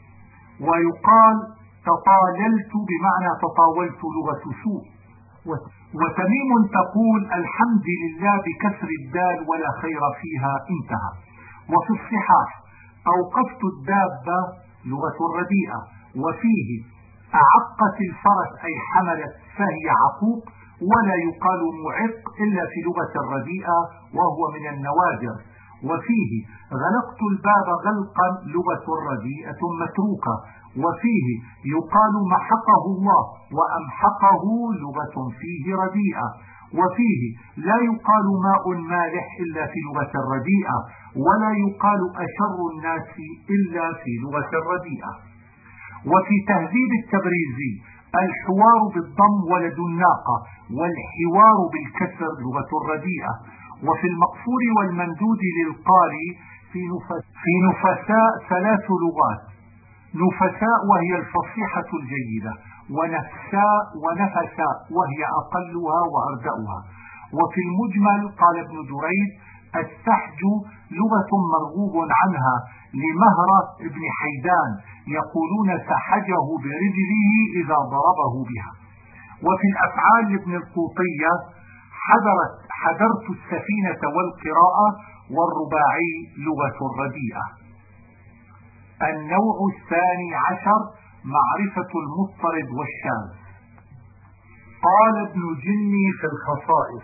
ويقال تطاللت بمعنى تطاولت لغة سوء. وتميم تقول الحمد لله بكسر الدال ولا خير فيها، انتهى. وفي الصحاح أوقفت الدابة لغة رديئة. وفيه أعقت الفرس أي حملت، فهي عقوق. ولا يقال معق إلا في لغة الرديئة، وهو من النوادر. وفيه غلقت الباب غلقا لغة رديئة متروكة. وفيه يقال محقه الله وأمحقه لغة فيه رديئة. وفيه لا يقال ماء مالح إلا في لغة الرديئة. ولا يقال أشر الناس إلا في لغة الرديئة. وفي تهذيب التبريزي الحوار بالضم ولد الناقة، والحوار بالكسر لغة الرديئة. وفي المقصور والممدود للقاري في نفساء ثلاث لغات: نفساء وهي الفصيحة الجيدة، ونفساء ونفساء وهي أقلها وأردأها. وفي المجمل قال ابن دريد السحج لغة مرغوب عنها لمهرة ابن حيدان، يقولون سحجه برجله إذا ضربه بها. وفي الأفعال لابن القوطية حضرت حضرت السفينة والقراءة، والرباعي لغة رديئة. النوع الثاني عشر معرفة المضطرد والشاذ. قال ابن جني في الخصائص: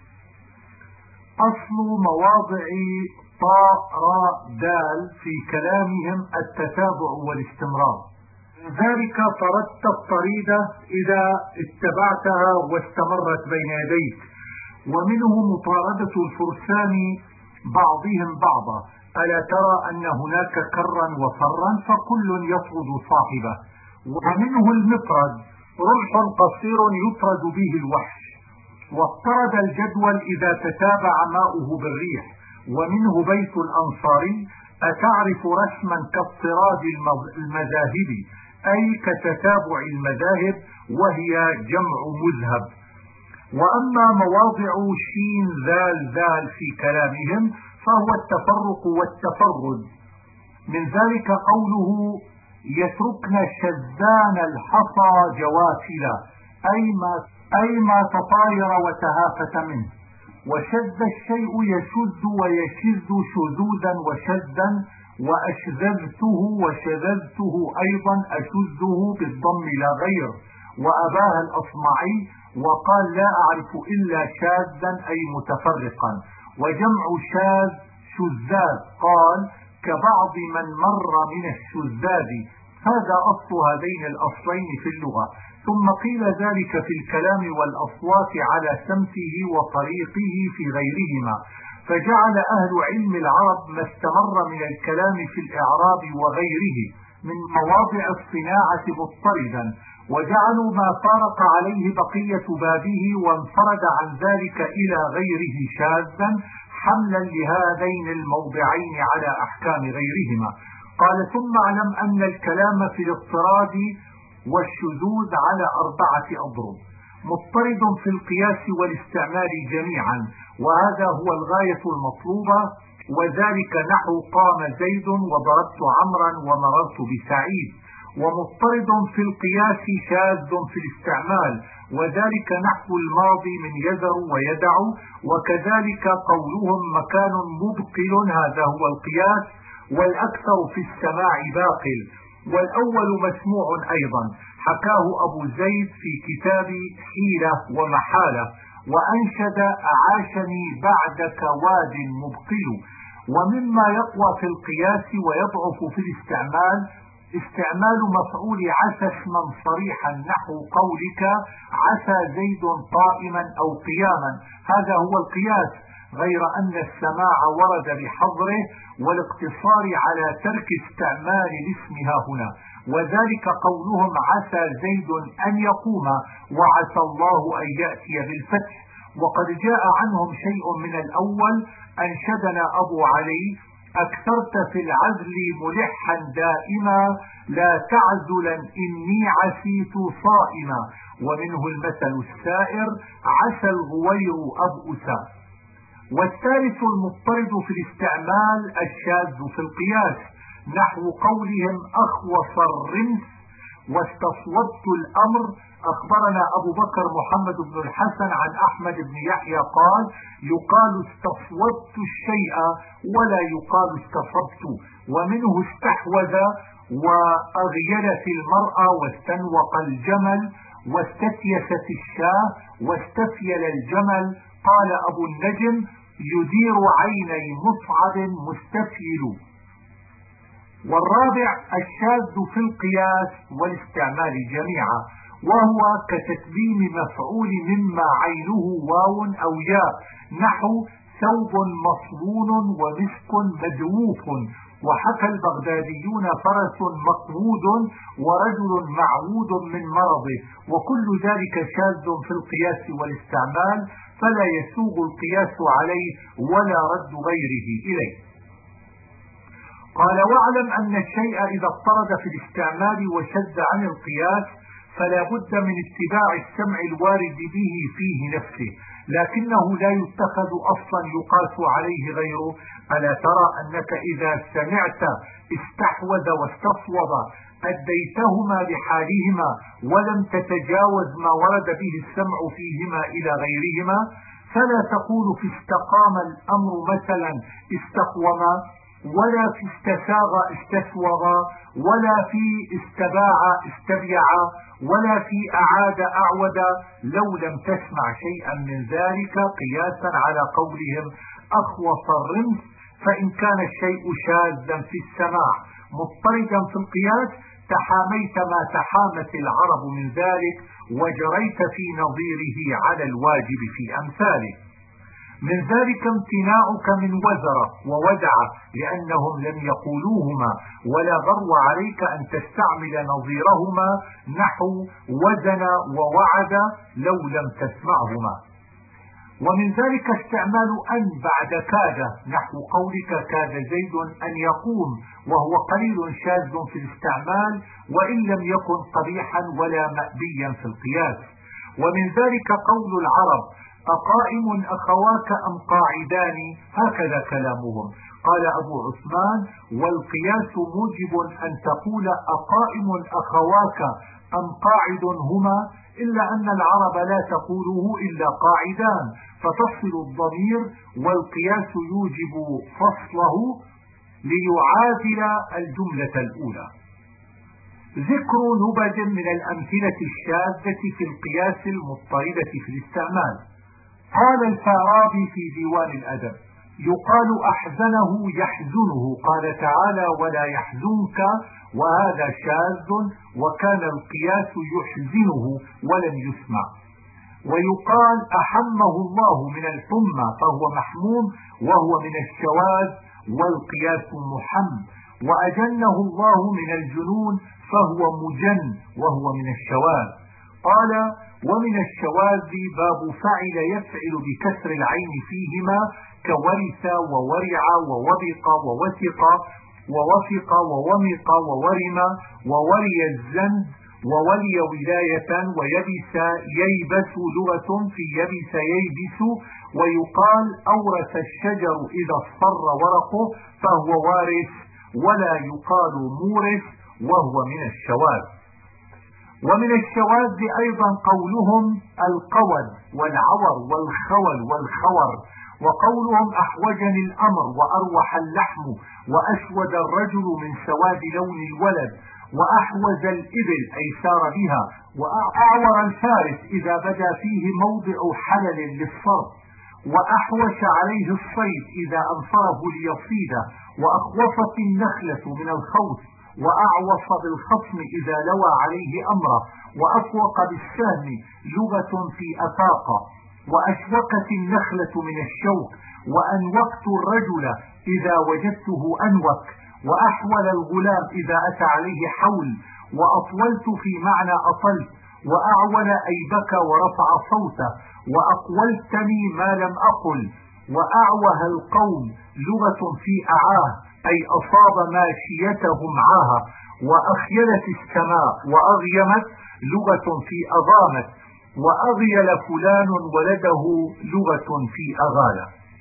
أصل مواضع طاء راء دال في كلامهم التتابع والاستمرار، ذلك طردت الطريدة إذا اتبعتها واستمرت بين يديك، ومنه مطاردة الفرسان بعضهم بعضا، ألا ترى أن هناك كرا وفرا فكل يطرد صاحبه. ومنه المطرد رمح قصير يطرد به الوحش، واضطرد الجدول إذا تتابع ماؤه بالريح. ومنه بيت الأنصاري: أتعرف رسما كاضطراد المذاهب، أي كتتابع المذاهب، وهي جمع مذهب. وأما مواضع شين ذال ذال في كلامهم فهو التفرق والتفرد، من ذلك قوله: يتركن شذان الحصى جوافلا، أي ما, أي ما تطاير وتهافت منه. وشذ الشيء يشذ ويشذ شذوذا وشذا، وأشذذته وشذذته أيضا أشذه بالضم لا غير. وأباها الأصمعي وقال: لا أعرف إلا شاذا أي متفرقا. وجمع شاذ شذاذ، قال: كبعض من مر من الشذاذ. هذا أصل هذين الأصلين في اللغة. ثم قيل ذلك في الكلام والأصوات على سمته وطريقه في غيرهما، فجعل أهل علم العرب ما استمر من الكلام في الإعراب وغيره من مواضع الصناعة مضطردا، وجعلوا ما فارق عليه بقية بابه وانفرد عن ذلك إلى غيره شاذا، حملا لهذين الموضعين على أحكام غيرهما. قال: ثم اعلم أن الكلام في الاضطراد والشذوذ على أربعة أضرب: مضطرد في القياس والاستعمال جميعا، وهذا هو الغاية المطلوبة، وذلك نحو: قام زيد وضربت عمرا ومررت بسعيد. ومضطرد في القياس شاذ في الاستعمال، وذلك نحو الماضي من يذر ويدع. وكذلك قولهم مكان مبقل، هذا هو القياس، والأكثر في السماع باقل، والأول مسموع أيضا، حكاه أبو زيد في كتاب حيلة ومحالة. وأنشد: أعاشني بعدك واد مبقل. ومما يقوى في القياس ويضعف في الاستعمال استعمال مفعول عسى اسما صريحا، نحو قولك: عسى زيد قائما أو قياما، هذا هو القياس، غير أن السماع ورد بحظره والاقتصار على ترك استعمال اسمها هنا. وذلك قولهم: عسى زيد أن يقوم، وعسى الله أن يأتي بالفتح. وقد جاء عنهم شيء من الأول. أنشدنا أبو علي: أكثرت في العزل ملحا دائما، لا تعزلا إني عسيت صائما. ومنه المثل السائر: عسى الغوير أبؤسا. والثالث المضطرد في الاستعمال الشاذ في القياس، نحو قولهم: أخوص الرمس واستصوبت الأمر. أخبرنا أبو بكر محمد بن الحسن عن أحمد بن يحيى قال: يقال استصوبت الشيء ولا يقال استصبت. ومنه استحوذ وأغيلت المرأة واستنوق الجمل واستتيست الشاه واستفيل الجمل. قال أبو النجم: يدير عيني مصعد مستفيل. والرابع الشاذ في القياس والاستعمال جميعا، وهو كتتميم مفعول مما عينه واو أو ياء، نحو: ثوب مصلون ومسك مدووف. وحكى البغداديون: فرس مقعود ورجل معود من مرضه. وكل ذلك شاذ في القياس والاستعمال، فلا يسوغ القياس عليه ولا رد غيره إليه. قال: واعلم أن الشيء إذا اضطرد في الاستعمال وشذ عن القياس فلا بد من اتباع السمع الوارد به فيه نفسه، لكنه لا يتخذ أصلا يقاس عليه غيره. ألا ترى أنك إذا سمعت استحوذ واستصوب أديتهما بحالهما ولم تتجاوز ما ورد به السمع فيهما إلى غيرهما، فلا تقول في استقام الأمر مثلا استقوما، ولا في استساغ استسوغ، ولا في استباع استبيع، ولا في أعاد أعود لو لم تسمع شيئا من ذلك قياسا على قولهم أخوص الرمز. فإن كان الشيء شاذا في السماع مضطردا في القياس تحاميت ما تحامت العرب من ذلك، وجريت في نظيره على الواجب في أمثاله. من ذلك امتناعك من وزر وودع لأنهم لم يقولوهما، ولا غرو عليك أن تستعمل نظيرهما نحو وزن ووعد لو لم تسمعهما. ومن ذلك استعمال أن بعد كاد نحو قولك كاد زيد أن يقوم، وهو قليل شاذ في الاستعمال وإن لم يكن قبيحا ولا مأبيا في القياس. ومن ذلك قول العرب أقائم أخواك أم قاعدان، هكذا كلامهم. قال أبو عثمان والقياس موجب أن تقول أقائم أخواك أم قاعد هما، إلا أن العرب لا تقوله إلا قاعدان فتصل الضمير، والقياس يوجب فصله ليعادل الجملة الأولى. ذكر نبذ من الأمثلة الشاذة في القياس المضطردة في الاستعمال. قال الفارابي في ديوان الأدب يقال أحزنه يحزنه، قال تعالى ولا يحزنك، وهذا شاذ وكان القياس يحزنه ولم يسمع. ويقال أحمه الله من الحمى فهو محموم وهو من الشواذ والقياس محم، وأجنه الله من الجنون فهو مجن وهو من الشواذ. قال ومن الشواذ باب فعل يفعل بكسر العين فيهما كورث وورع ووبق ووثق ووفق وومق وورم ووري الزند وولي ولاية ويبس ييبس لغة في يبس ييبس. ويقال أورث الشجر إذا اصفر ورقه فهو وارث، ولا يقال مورث وهو من الشواذ. ومن الشواذ أيضا قولهم القول والعور والخول والخور، وقولهم أحوجني الأمر وأروح اللحم وأسود الرجل من سواد لون الولد، وأحوز الإبل أي سار بها، وأعور الفارس إذا بدا فيه موضع حلل للصرف، وأحوش عليه الصيد إذا أنصره ليصيده، وأخوصت النخلة من الخوص، وأعوص بالخصم إذا لوى عليه أمره، وأفوق بالسهم لغة في أفاقة، وأشوقت النخلة من الشوك، وأنوقت الرجل إذا وجدته أنوك، وأحول الغلام إذا أتى عليه حول، وأطولت في معنى أطلت، وأعول أي بكى ورفع صوته، وأقولتني ما لم أقل، وأعوه القوم لغة في أعاه أي أصاب ماشيتهم عاها، وأخيلت السماء وأغيمت لغة في أضامت، وأغيل فلان ولده لغة في أغال.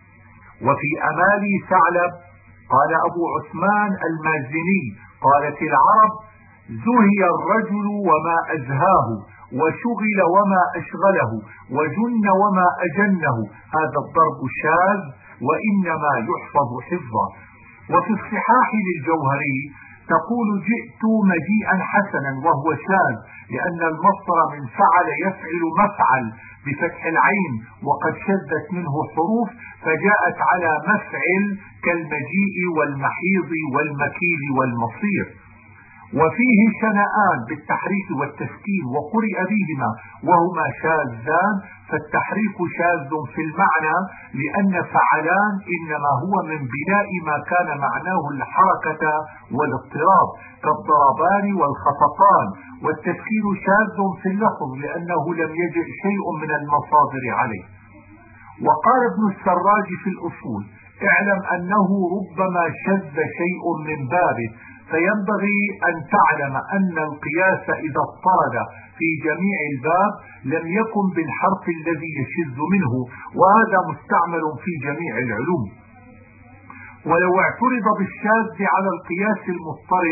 وفي أمالي ثعلب قال أبو عثمان المازني قالت العرب زهي الرجل وما أزهاه، وشغل وما أشغله، وجن وما أجنه. هذا الضرب شاذ وإنما يحفظ حفظا. وفي الصحاح للجوهري تقول جئت مجيئا حسنا، وهو شاذ لأن المصدر من فعل يفعل مفعل بفتح العين، وقد شذت منه حروف فجاءت على مفعل كالمجيء والمحيض والمكيل والمصير. وفيه شنآن بالتحريك والتسكين وقرئ بهما وهما شاذان، فالتحريك شاذ في المعنى لأن فعلان إنما هو من بناء ما كان معناه الحركة والاضطراب كالضربان والخفقان، والتسكين شاذ في اللفظ لأنه لم يجئ شيء من المصادر عليه. وقال ابن السراج في الأصول اعلم أنه ربما شذ شيء من بابه، فينبغي أن تعلم أن القياس إذا اضطرد في جميع الباب لم يكن بالحرف الذي يشذ منه، وهذا مستعمل في جميع العلوم. ولو اعترض بالشاذ على القياس المضطرد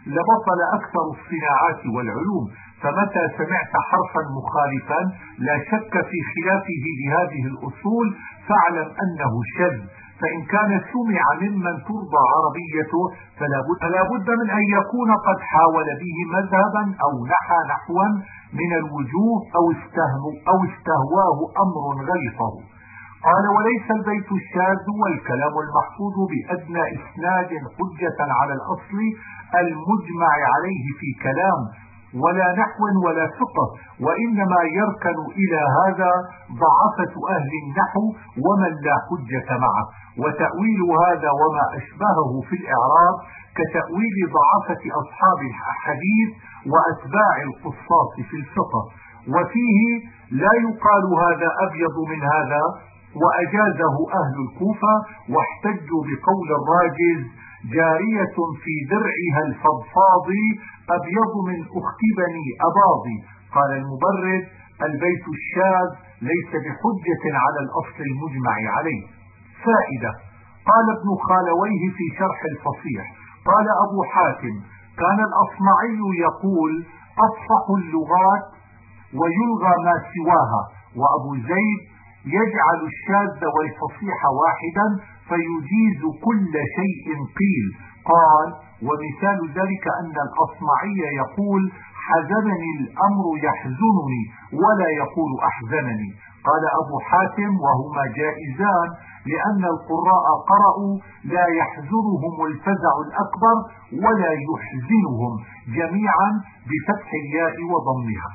لبطل أكثر الصناعات والعلوم، فمتى سمعت حرفا مخالفا لا شك في خلافه لهذه الأصول فاعلم أنه شذ، فإن كان سمع ممن ترضى عربيته فلا بد من أن يكون قد حاول به مذهبا أو نحى نحوا من الوجوه أو, أو استهواه أمر غلطه. قال: وليس البيت الشاذ والكلام المحفوظ بأدنى إسناد حجة على الأصل المجمع عليه في كلام ولا نحو ولا فقه، وإنما يركن إلى هذا ضعفة أهل النحو ومن لا حجة معه، وتأويل هذا وما أشبهه في الإعراب كتأويل ضعفة أصحاب الحديث وأتباع القصاص في الفقه، وفيه لا يقال هذا أبيض من هذا، وأجازه أهل الكوفة واحتجوا بقول الراجز: جارية في درعها الفضفاض أبيض من أخت بني أباضي. قال المبرد: البيت الشاذ ليس بحجة على الأصل المجمع عليه. فائدة: قال ابن خالويه في شرح الفصيح: قال أبو حاتم: كان الأصمعي يقول: أفصح اللغات ويلغى ما سواها، وأبو زيد يجعل الشاذ والفصيح واحدا فيجيز كل شيء قيل. قال: ومثال ذلك أن الأصمعي يقول: حزنني الأمر يحزنني ولا يقول أحزنني. قال أبو حاتم: وهما جائزان، لأن القراء قرأوا: لا يحزنهم الفزع الأكبر ولا يحزنهم، جميعا بفتح الياء وضمها.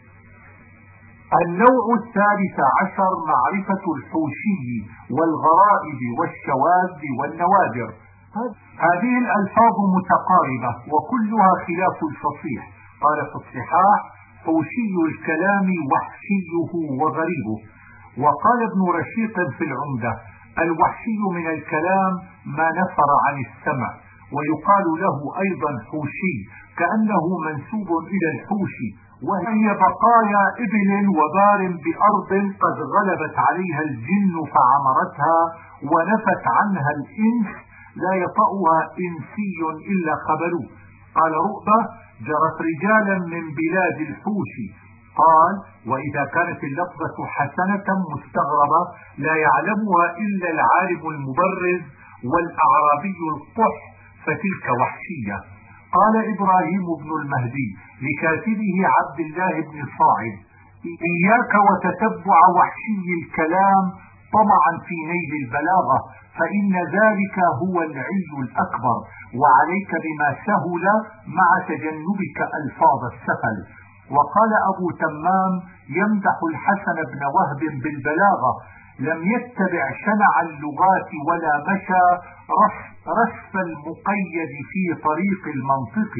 النوع الثالث عشر: معرفة الحوشي والغرائب والشواذ والنوادر. هذه الألفاظ متقاربة وكلها خلاف الفصيح. قال في الصحاح: حوشي الكلام وحشيه وغريبه. وقال ابن رشيق في العمدة: الوحشي من الكلام ما نفر عن السمع، ويقال له أيضا حوشي كأنه منسوب إلى الحوشي، وهي بقايا إبل وبار بأرض قد غلبت عليها الجن فعمرتها ونفت عنها الإنس لا يطأها إنسي إلا خبلوه. قال رؤبة: جرت رجالا من بلاد الحوش. قال: وإذا كانت اللفظة حسنة مستغربة لا يعلمها إلا العالم المبرز والأعرابي القح فتلك وحشية. قال إبراهيم بن المهدي لكاتبه عبد الله بن صاعد: إياك وتتبع وحشي الكلام طمعا في نيل البلاغة، فإن ذلك هو العي الأكبر، وعليك بما سهل مع تجنبك ألفاظ السفل. وقال أبو تمام يمدح الحسن بن وهب بالبلاغة: لم يتبع شنع اللغات ولا مشى رسف المقيد في طريق المنطق.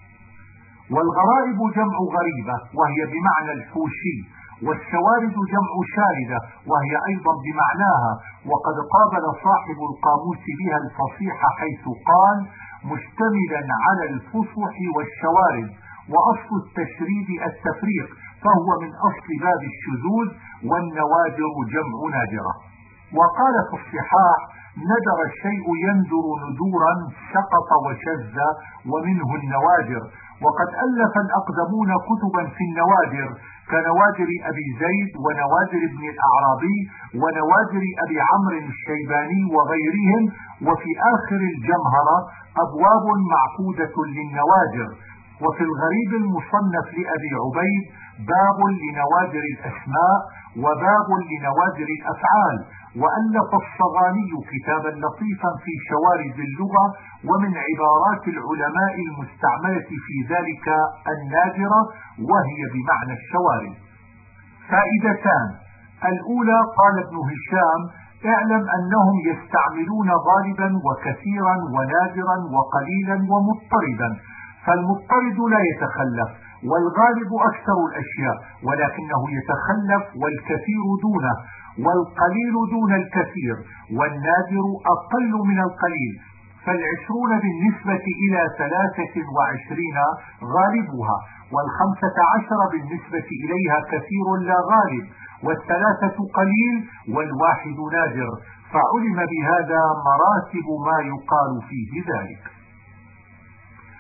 والغرائب جمع غريبة وهي بمعنى الحوشي، والشوارد جمع شاردة وهي أيضا بمعناها، وقد قابل صاحب القاموس بها الفصيح حيث قال: مشتملا على الفصح والشوارد، وأصل التشريد التفريق، فهو من أصل باب الشذوذ، والنوادر جمع نادرة. وقال في الصحاح: ندر الشيء يندر ندورا سقط وشذ، ومنه النوادر. وقد ألف الأقدمون كتبا في النوادر كنوادر أبي زيد ونوادر ابن الأعرابي ونوادر أبي عمرو الشيباني وغيرهم، وفي آخر الجمهرة أبواب معقودة للنوادر. وفي الغريب المصنف لأبي عبيد باب لنوادر الأسماء وباب لنوادر الأفعال. وألف الصغاني كتابا لطيفا في شوارد اللغة، ومن عبارات العلماء المستعملة في ذلك النادرة، وهي بمعنى الشوارد. فائدتان: الأولى: قال ابن هشام: اعلم أنهم يستعملون غالبا وكثيرا ونادرا وقليلا ومضطردا، فالمضطرد لا يتخلف، والغالب أكثر الأشياء ولكنه يتخلف، والكثير دونه، والقليل دون الكثير، والنادر أقل من القليل. فالعشرون بالنسبة إلى ثلاثة وعشرين غالبها، والخمسة عشر بالنسبة إليها كثير لا غالب، والثلاثة قليل والواحد نادر، فعلم بهذا مراتب ما يقال فيه ذلك.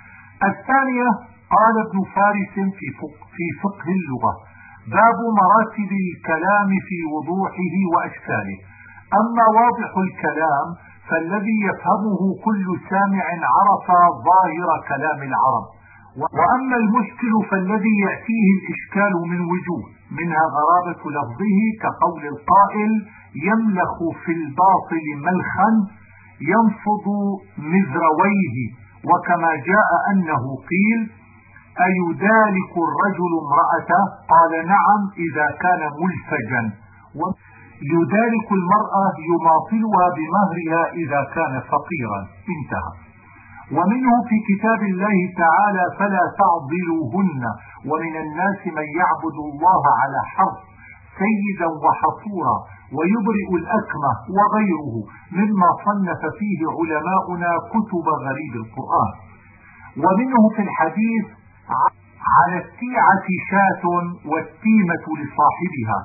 الثانية قال ابن فارس في فقه, في فقه اللغة: باب مراتب الكلام في وضوحه وأشكاله. أما واضح الكلام فالذي يفهمه كل سامع عرف ظاهر كلام العرب، وأما المشكل فالذي يأتيه الإشكال من وجوه، منها غرابة لفظه كقول القائل: يملخ في الباطل ملخا ينفض مزرويه، وكما جاء أنه قيل: أيدالك الرجل امرأته؟ قال: نعم إذا كان ملفجا. يدالك المرأة يماطلها بمهرها إذا كان فقيرا. انتهى. ومنه في كتاب الله تعالى: فلا تعضلوهن، ومن الناس من يعبد الله على حرف سيدا وحصورا ويبرئ الأكمه وغيره، مما صنف فيه علماؤنا كتب غريب القرآن. ومنه في الحديث: على التيعة شاة والتيمة لصاحبها.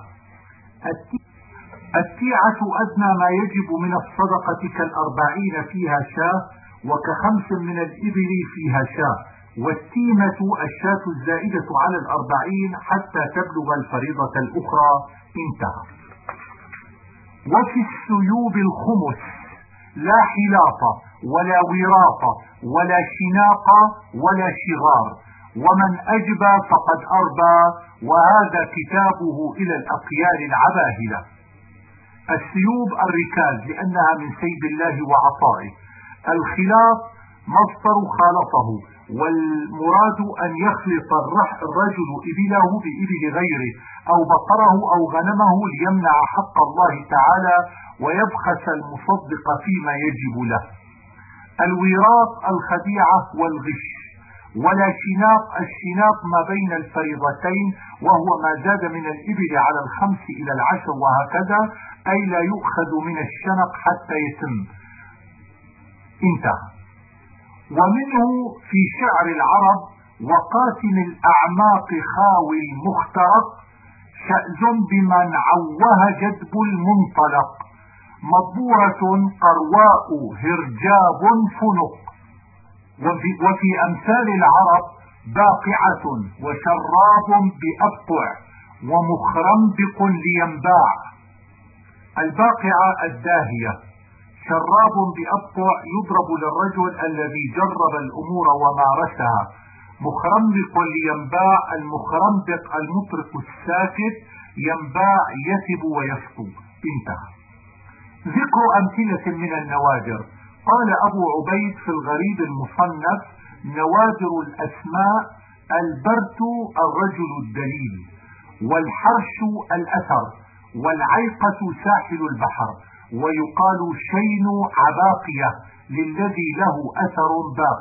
التيعة أدنى ما يجب من الصدقة كالأربعين فيها شاة، وكخمس من الإبل فيها شاة، والتيمة الشاة الزائدة على الأربعين حتى تبلغ الفريضة الأخرى. انتهى. وفي السيوب الخمس، لا حلاط ولا وراط ولا شناق ولا شغار، ومن أجبى فقد أربى، وهذا كتابه إلى الأقيال العباهلة. السيوب الركاز لأنها من سيد الله وعطائه. الخلاط مصدر خالطه، والمراد أن يخلط الرجل إبله بإبل غيره أو بقره أو غنمه ليمنع حق الله تعالى ويبخس المصدق فيما يجب له. الوراط الخديعة والغش. ولا شناق، الشناق ما بين الفريضتين، وهو ما زاد من الإبل على الخمس إلى العشر وهكذا، أي لا يؤخذ من الشنق حتى يتم. انتهى. ومنه في شعر العرب: وقاسم الأعماق خاوي المخترق، شأز بمن عوه جدب المنطلق، مضبورة قرواء هرجاب فنق. وفي, وفي أمثال العرب: باقعة وشراب بأبقع ومخرمبق لينباع. الباقعة الداهية، شراب بأبقع يضرب للرجل الذي جرب الأمور ومارسها. مخرمبق لينباع، المخرمبق المطرق الساكت، ينباع يثب ويسطو. انتهى. ذكر أمثلة من النوادر. قال أبو عبيد في الغريب المصنف: نوادر الأسماء: البرت الرجل الدليل، والحرش الأثر، والعيقة ساحل البحر، ويقال شين عباقية للذي له أثر باق،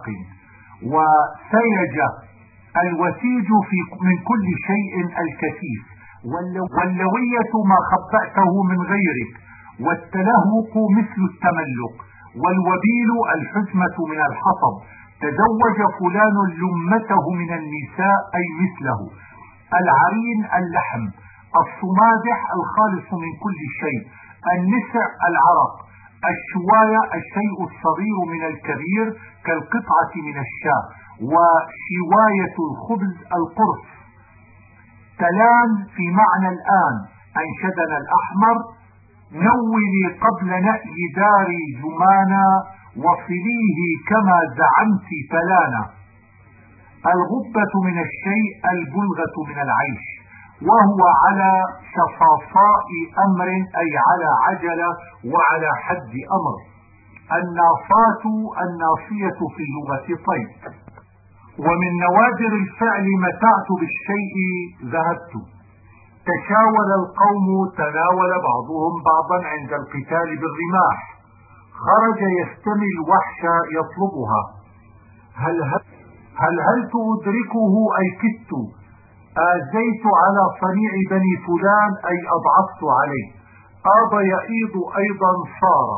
وسيج الوسيج في من كل شيء الكثيف، واللوية ما خبأته من غيرك، والتلهوق مثل التملق، والوبيل الحزمة من الحطب، تزوج فلان لمته من النساء أي مثله. العرين اللحم، الصمادح الخالص من كل شيء، النسع العرق، الشواية الشيء الصغير من الكبير كالقطعة من الشاة، وشواية الخبز القرص. تلان في معنى الآن، أنشدنا الأحمر: نولي قبل نأي داري جمانا، وصليه كما زعمت تلانا. الغبة من الشيء، البلغة من العيش، وهو على شفاصاء أمر أي على عجلة وعلى حد أمر. الناصات الناصية في اللغة طيب. ومن نوادر الفعل: متعت بالشيء ذهبت. تشاول القوم، تناول بعضهم بعضا عند القتال بالرماح. خرج يستمي الوحش يطلبها. هل هل, هل, هل تدركه أي كدت. آزيت على صنيع بني فلان أي أضعفت عليه. آض يئيض أيضا صار.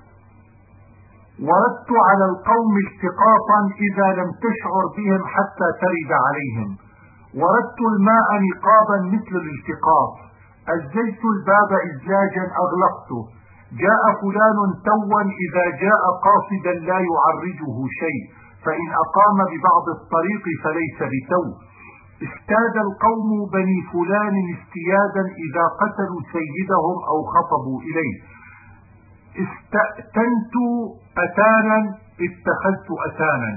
وردت على القوم التقاطا إذا لم تشعر بهم حتى ترد عليهم. وردت الماء نقابا مثل الالتقاط. أزلت الباب إزلاجا أغلقته. جاء فلان توا إذا جاء قاصدا لا يعرجه شيء. فإن أقام ببعض الطريق فليس بسوء. استاد القوم بني فلان استيادا إذا قتلوا سيدهم أو خطبوا إليه. استأتنت أتانا اتخذت أتانا.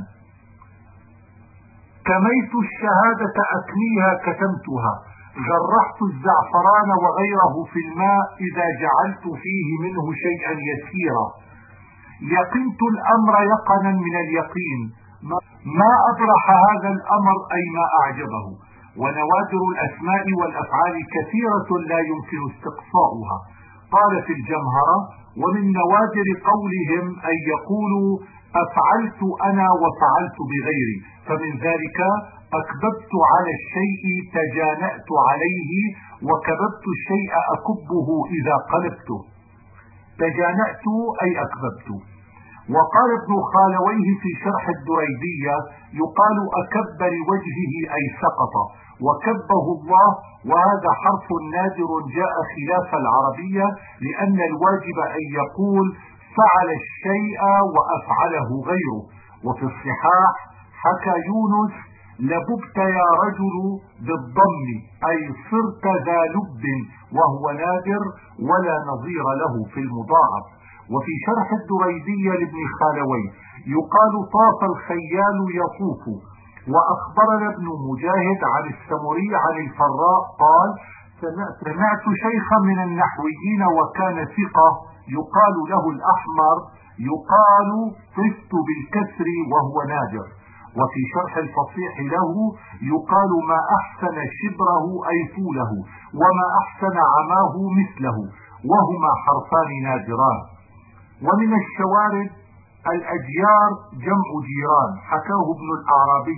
كميت الشهادة أكنيها كتمتها. جرحت الزعفران وغيره في الماء إذا جعلت فيه منه شيئا يسيرا. يقنت الأمر يقنا من اليقين. ما أبرح هذا الأمر أي ما أعجبه. ونوادر الأسماء والأفعال كثيرة لا يمكن استقصاؤها. قال في الجمهرة: ومن نوادر قولهم أن يقولوا أفعلت أنا وفعلت بغيري، فمن ذلك أكببت على الشيء تجانأت عليه، وكببت الشيء أكبه إذا قلبته. تجانأت أي أكببت. وقال ابن خالويه في شرح الدريدية: يقال أكب لوجهه أي سقط، وكبه الله، وهذا حرف نادر جاء خلاف العربية، لأن الواجب أن يقول فعل الشيء وأفعله غيره. وفي الصحاح حكى يونس: لببت يا رجل بالضم أي صرت ذا لب، وهو نادر ولا نظير له في المضاعف. وفي شرح الدريدية لابن خالوي: يقال طاف الخيال يطوف. وأخبرنا ابن مجاهد عن السمري عن الفراء قال: سمعت شيخا من النحويين وكان ثقة يقال له الأحمر يقال طفت بالكسر وهو نادر. وفي شرح الفصيح له: يقال ما أحسن شبره أي طوله، وما أحسن عماه مثله، وهما حرفان نادران. ومن الشوارد الأجيار جمع جيران، حكاه ابن الأعرابي.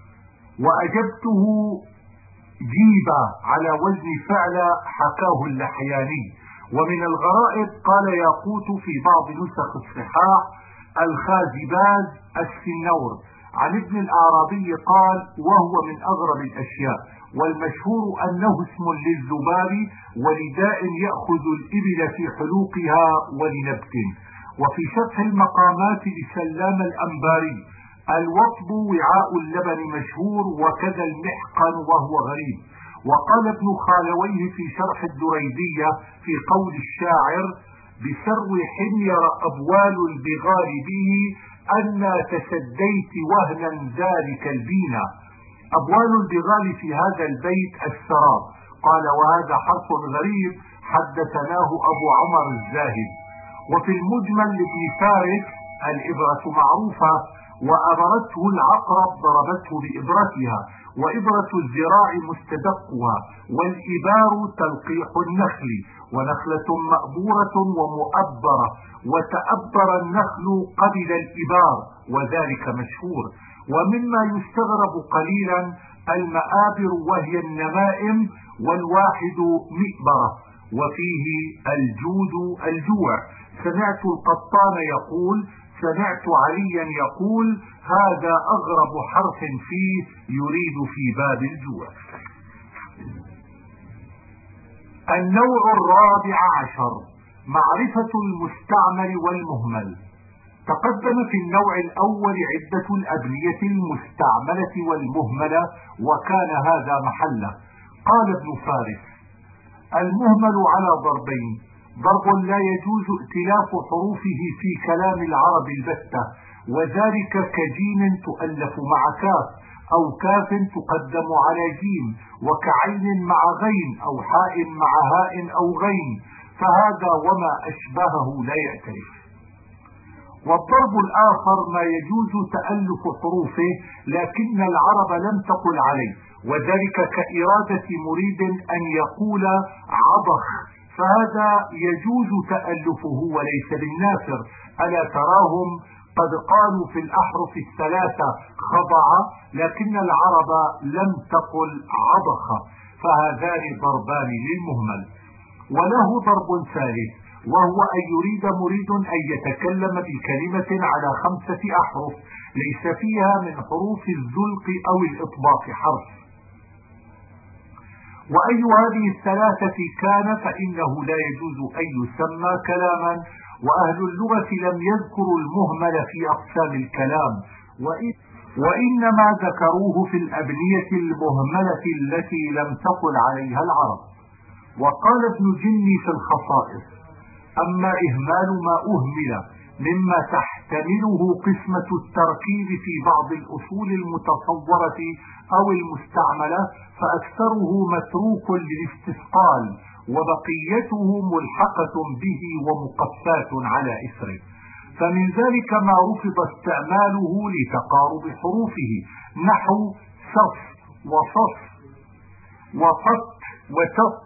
وأجبته جيبا على وزن فعل، حكاه اللحياني. ومن الغرائب قال ياقوت في بعض نسخ الصحاح: الخازباز السنور. عن ابن الأعرابي قال: وهو من أغرب الأشياء. والمشهور أنه اسم للذباب ولداء يأخذ الإبل في حلوقها ولنبت. وفي شرح المقامات لسلام الأنباري: الوطب وعاء اللبن مشهور، وكذا المحقن وهو غريب. وقال ابن خالويه في شرح الدريدية في قول الشاعر: بسر حمير أبوال البغال به أن تسديت وهنا ذلك البينا. أبوال البغال في هذا البيت السراب. قال: وهذا حرف غريب حدثناه أبو عمر الزاهد. وفي المجمل لابن فارس: الإبرة معروفة، وأبرته العقرب ضربته بإبرتها، وإبرة الزراع مستدقها، والإبار تلقيح النخل، ونخلة مأبورة ومؤبرة، وتأبر النخل قبل الإبار، وذلك مشهور. ومما يستغرب قليلا المآبر وهي النمائم، والواحد مئبرة، وفيه الجود الجوع. سمعت القطان يقول: سمعت عليا يقول: هذا أغرب حرف فيه، يريد في باب الجوع. النوع الرابع عشر: معرفة المستعمل والمهمل. تقدم في النوع الأول عدة الأبنية المستعملة والمهملة، وكان هذا محله. قال ابن فارس: المهمل على ضربين: ضرب لا يجوز ائتلاف حروفه في كلام العرب البتة، وذلك كجيم تؤلف مع كاف، أو كاف تقدم على جيم، وكعين مع غين، أو حاء مع هاء أو غين، فهذا وما أشبهه لا يأتلف. والضرب الآخر ما يجوز تألف حروفه لكن العرب لم تقل عليه، وذلك كإرادة مريد أن يقول عضخ، فهذا يجوز تألفه وليس بالنافر. ألا تراهم قد قالوا في الأحرف الثلاثة خضع، لكن العرب لم تقل عضخ، فهذان ضربان للمهمل. وله ضرب ثالث، وهو أن يريد مريد أن يتكلم بكلمة على خمسة أحرف ليس فيها من حروف الزلق أو الإطباق حرف، وأي هذه الثلاثة كان فإنه لا يجوز أن يسمى كلاما. وأهل اللغة لم يذكروا المهمل في أقسام الكلام، وإنما ذكروه في الأبنية المهملة التي لم تقل عليها العرب. وقال ابن جني في الخصائص: أما إهمال ما أهمل مما تحتمله قسمة التركيب في بعض الأصول المتصورة أو المستعملة فأكثره متروك للاستثقال، وبقيته ملحقة به ومقفاة على إثره. فمن ذلك ما رفض استعماله لتقارب حروفه، نحو صف وصف وقط وتط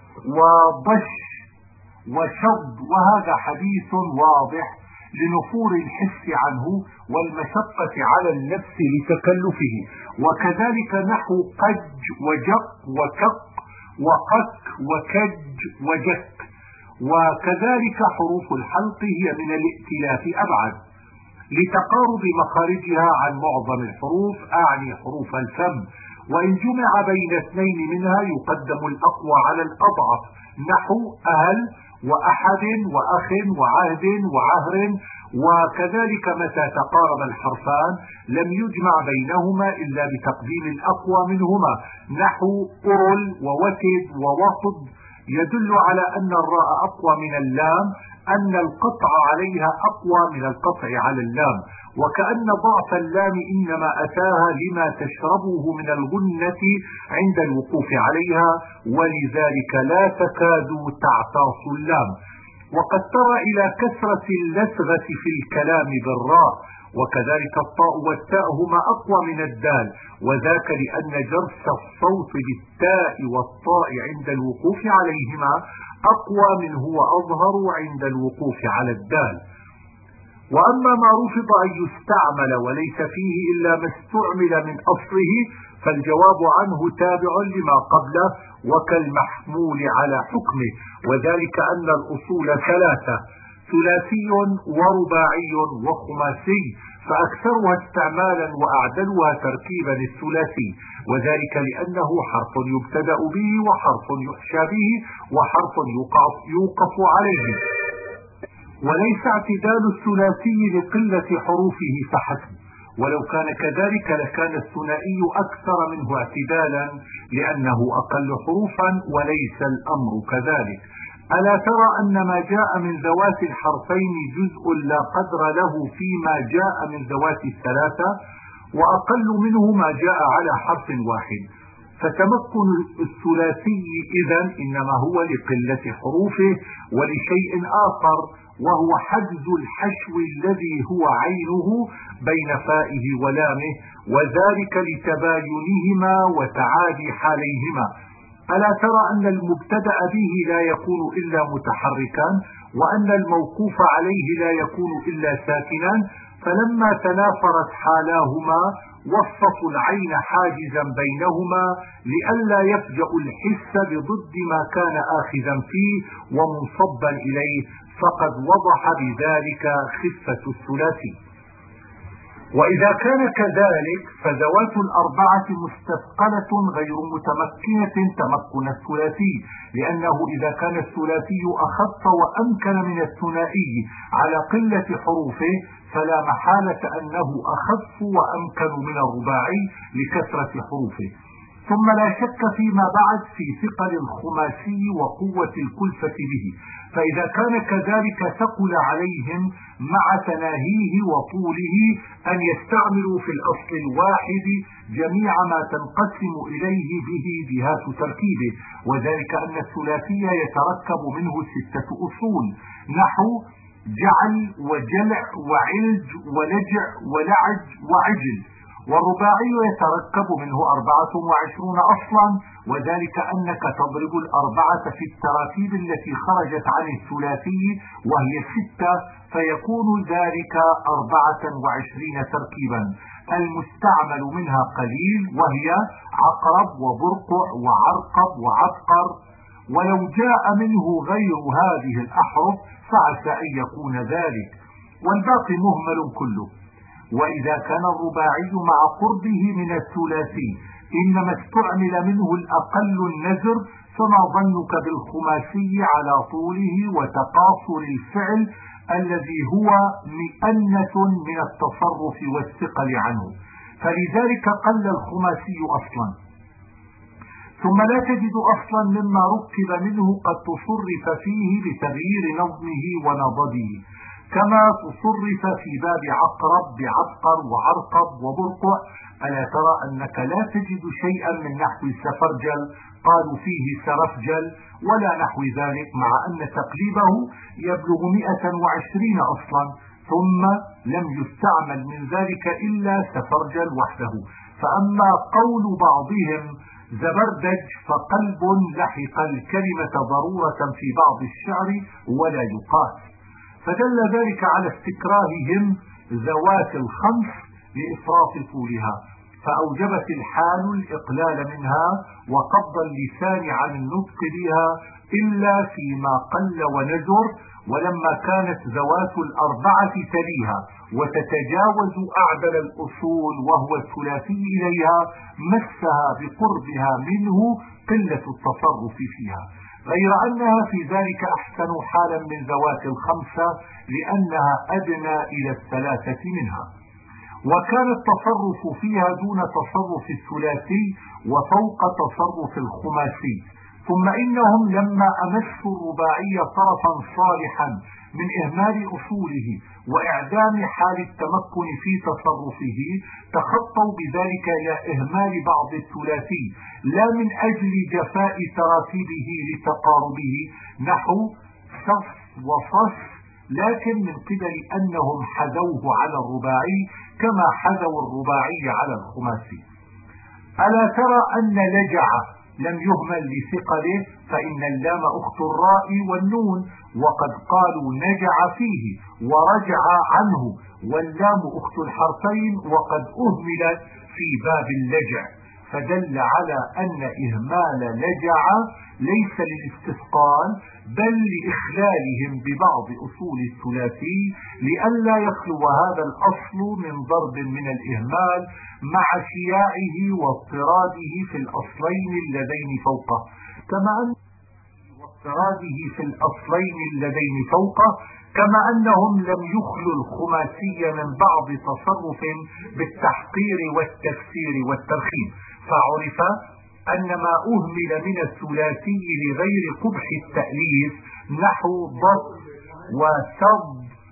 وضش وشض، وهذا حديث واضح لنفور الحس عنه والمشقة على النفس لتكلفه. وكذلك نحو قج وجق وكق وقك وكج وجك. وكذلك حروف الحلق هي من الائتلاف أبعد لتقارب مخارجها عن معظم الحروف، أعني حروف الفم، وإن جمع بين اثنين منها يقدم الأقوى على الأضعف، نحو أهل وأحد وأخ وعهد وعهر. وكذلك متى تقارب الحرفان لم يجمع بينهما إلا بتقديم الأقوى منهما، نحو أرل ووتد ووطد، يدل على أن الراء أقوى من اللام، أن القطع عليها أقوى من القطع على اللام، وكأن ضعف اللام إنما أتاها لما تشربه من الغنة عند الوقوف عليها، ولذلك لا تكاد تعتاص اللام. وقد ترى إلى كثرة اللثغة في الكلام بالراء، وكذلك الطاء والتاء هما أقوى من الدال، وذاك لأن جرس الصوت بالتاء والطاء عند الوقوف عليهما أقوى منه وأظهر عند الوقوف على الدال. وأما ما رفض أن يستعمل وليس فيه إلا ما استعمل من أصله فالجواب عنه تابع لما قبله وكالمحمول على حكمه، وذلك أن الأصول ثلاثة: ثلاثي ورباعي وخماسي، فأكثرها استعمالا وأعدلها تركيبا الثلاثي، وذلك لأنه حرف يبتدأ به وحرف يحشى به وحرف يوقف عليه، وليس اعتدال الثلاثي لقلة حروفه فحسب، ولو كان كذلك لكان الثنائي أكثر منه اعتدالا لأنه أقل حروفا، وليس الأمر كذلك. ألا ترى أن ما جاء من ذوات الحرفين جزء لا قدر له فيما جاء من ذوات الثلاثة، وأقل منه ما جاء على حرف واحد، فتمكن الثلاثي إذن إنما هو لقلة حروفه ولشيء آخر، وهو حجز الحشو الذي هو عينه بين فائه ولامه، وذلك لتباينهما وتعادي حاليهما. ألا ترى أن المبتدأ به لا يكون إلا متحركا، وأن الموقوف عليه لا يكون إلا ساكنا، فلما تنافرت حالاهما وصفوا العين حاجزا بينهما لئلا يفجأ الحس بضد ما كان آخذا فيه ومنصبا إليه، فقد وضح بذلك خفة الثلاثي. وإذا كان كذلك فذوات الأربعة مستثقلة غير متمكنة تمكن الثلاثي، لأنه إذا كان الثلاثي أخف وأمكن من الثنائي على قلة حروفه فلا محالة أنه أخف وأمكن من الرباعي لكثرة حروفه. ثم لا شك فيما بعد في ثقل الخماسي وقوة الكلفة به، فإذا كان كذلك ثقل عليهم مع تناهيه وطوله أن يستعملوا في الأصل الواحد جميع ما تنقسم إليه به جهات تركيبه، وذلك أن الثلاثي يتركب منه ستة أصول، نحو جعل وجلع وعلج ولجع ولعج وعجل، والرباعي يتركب منه أربعة وعشرون أصلا، وذلك أنك تضرب الأربعة في التراكيب التي خرجت عن الثلاثي وهي ستة، فيكون ذلك أربعة وعشرين تركيبا، المستعمل منها قليل وهي عقرب وبرقع وعرقب وعبقر، ولو جاء منه غير هذه الأحرف فعسى أن يكون ذلك، والباقي مهمل كله. وإذا كان الرباعي مع قربه من الثلاثي إنما استعمل منه الأقل النزر فما ظنك بالخماسي على طوله وتقاصر الفعل الذي هو مئنة من التصرف والثقل عنه؟ فلذلك قل الخماسي أصلا. ثم لا تجد أصلا مما ركب منه قد تصرف فيه بتغيير نظمه ونضده، كما تصرف في باب عقرب بعبقر وعرقب وبرقع. ألا ترى أنك لا تجد شيئا من نحو السفرجل قالوا فيه سرفجل ولا نحو ذلك، مع أن تقليبه يبلغ مئة وعشرين أصلا، ثم لم يستعمل من ذلك إلا سفرجل وحده. فأما قول بعضهم زبردج فقلب لحق الكلمة ضرورة في بعض الشعر ولا يقاس، فدل ذلك على استكراههم ذوات الخمس لإفراط طولها، فأوجبت الحال الإقلال منها وقبض اللسان عن النطق بها إلا فيما قل ونزر. ولما كانت ذوات الأربعة تليها وتتجاوز أعدل الأصول وهو الثلاثي إليها مسها بقربها منه قلة التصرف فيها، غير أنها في ذلك أحسن حالا من ذوات الخمسة لأنها أدنى إلى الثلاثة منها، وكان التصرف فيها دون تصرف الثلاثي وفوق تصرف الخماسي. ثم إنهم لما أمسوا الرباعي طرفا صالحا من إهمال أصوله وإعدام حال التمكن في تصرفه تخطوا بذلك إلى إهمال بعض الثلاثي، لا من أجل جفاء تراتيبه لتقاربه نحو صف وصف، لكن من قبل أنهم حذوه على الرباعي كما حذوا الرباعي على الخماسي. ألا ترى أن لجع لم يهمل لثقله، فإن اللام أخت الراء والنون، وقد قالوا نجع فيه ورجع عنه، واللام أخت الحرفين وقد أهملت في باب اللجع، فدل على أن إهمال لجع ليس للاستثقال بل لإخلالهم ببعض أصول الثلاثي، لئلا يخلو هذا الأصل من ضرب من الإهمال مع شياعه واضطراده في الأصلين اللذين فوقه، كما أن واضطراده في الأصلين اللذين فوقه كما أنهم لم يخلوا الخماسي من بعض تصرف بالتحقير والتكسير والترخيم، فعرف أن ما أهمل من الثلاثي لغير قبح التأليف نحو ضد وثض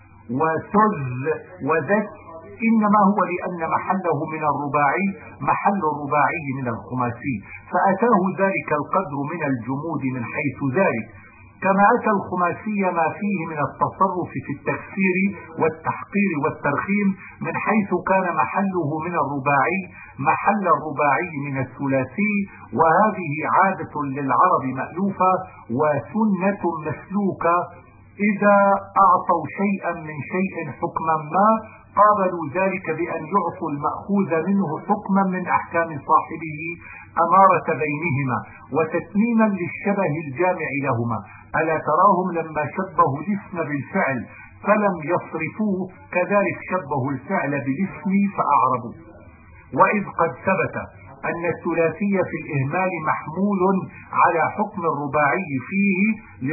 وثذ وذك إنما هو لأن محله من الرباعي محل الرباعي من الخماسي، فأتاه ذلك القدر من الجمود من حيث ذلك، كما أتى الخماسي ما فيه من التصرف في التكسير والتحقير والترخيم من حيث كان محله من الرباعي محل الرباعي من الثلاثي. وهذه عادة للعرب مألوفة وسنة مسلوكة، إذا أعطوا شيئا من شيء حكما ما قابلوا ذلك بأن يعطوا المأخوذ منه حكما من أحكام صاحبه أمارة بينهما وتتميما للشبه الجامع لهما. ألا تراهم لما شبهوا الاسم بالفعل فلم يصرفوه كذلك شبهوا الفعل بالاسم فأعربوا. وإذ قد ثبت أن الثلاثي في الإهمال محمول على حكم الرباعي فيه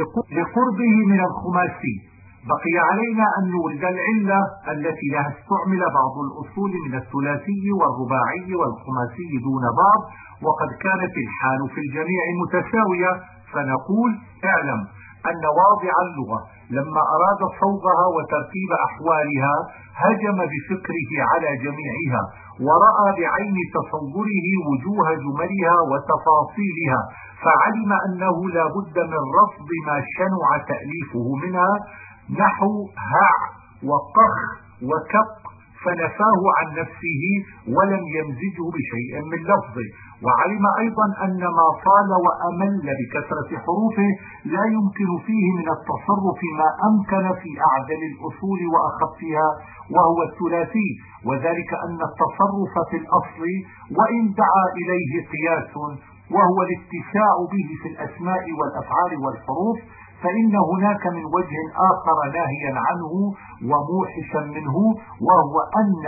لقربه من الخماسي، بقي علينا أن نولد العلة التي لها استعمل بعض الأصول من الثلاثي والرباعي والخماسي دون بعض، وقد كانت الحال في الجميع متساوية. فنقول اعلم أن واضع اللغة لما أراد صوغها وترتيب أحوالها هجم بفكره على جميعها ورأى بعين تصوره وجوه جملها وتفاصيلها، فعلم أنه لا بد من رفض ما شنع تأليفه منها نحو هع وقخ وكق، فنفاه عن نفسه ولم يمزجه بشيء من لفظه. وعلم أيضا أن ما طال وأمل بكثرة حروفه لا يمكن فيه من التصرف ما أمكن في أعدل الأصول وأخفها وهو الثلاثي، وذلك أن التصرف في الأصل وإن دعا إليه قياس وهو الاتساع به في الأسماء والأفعال والحروف، فإن هناك من وجه آخر ناهيا عنه وموحشا منه، وهو أن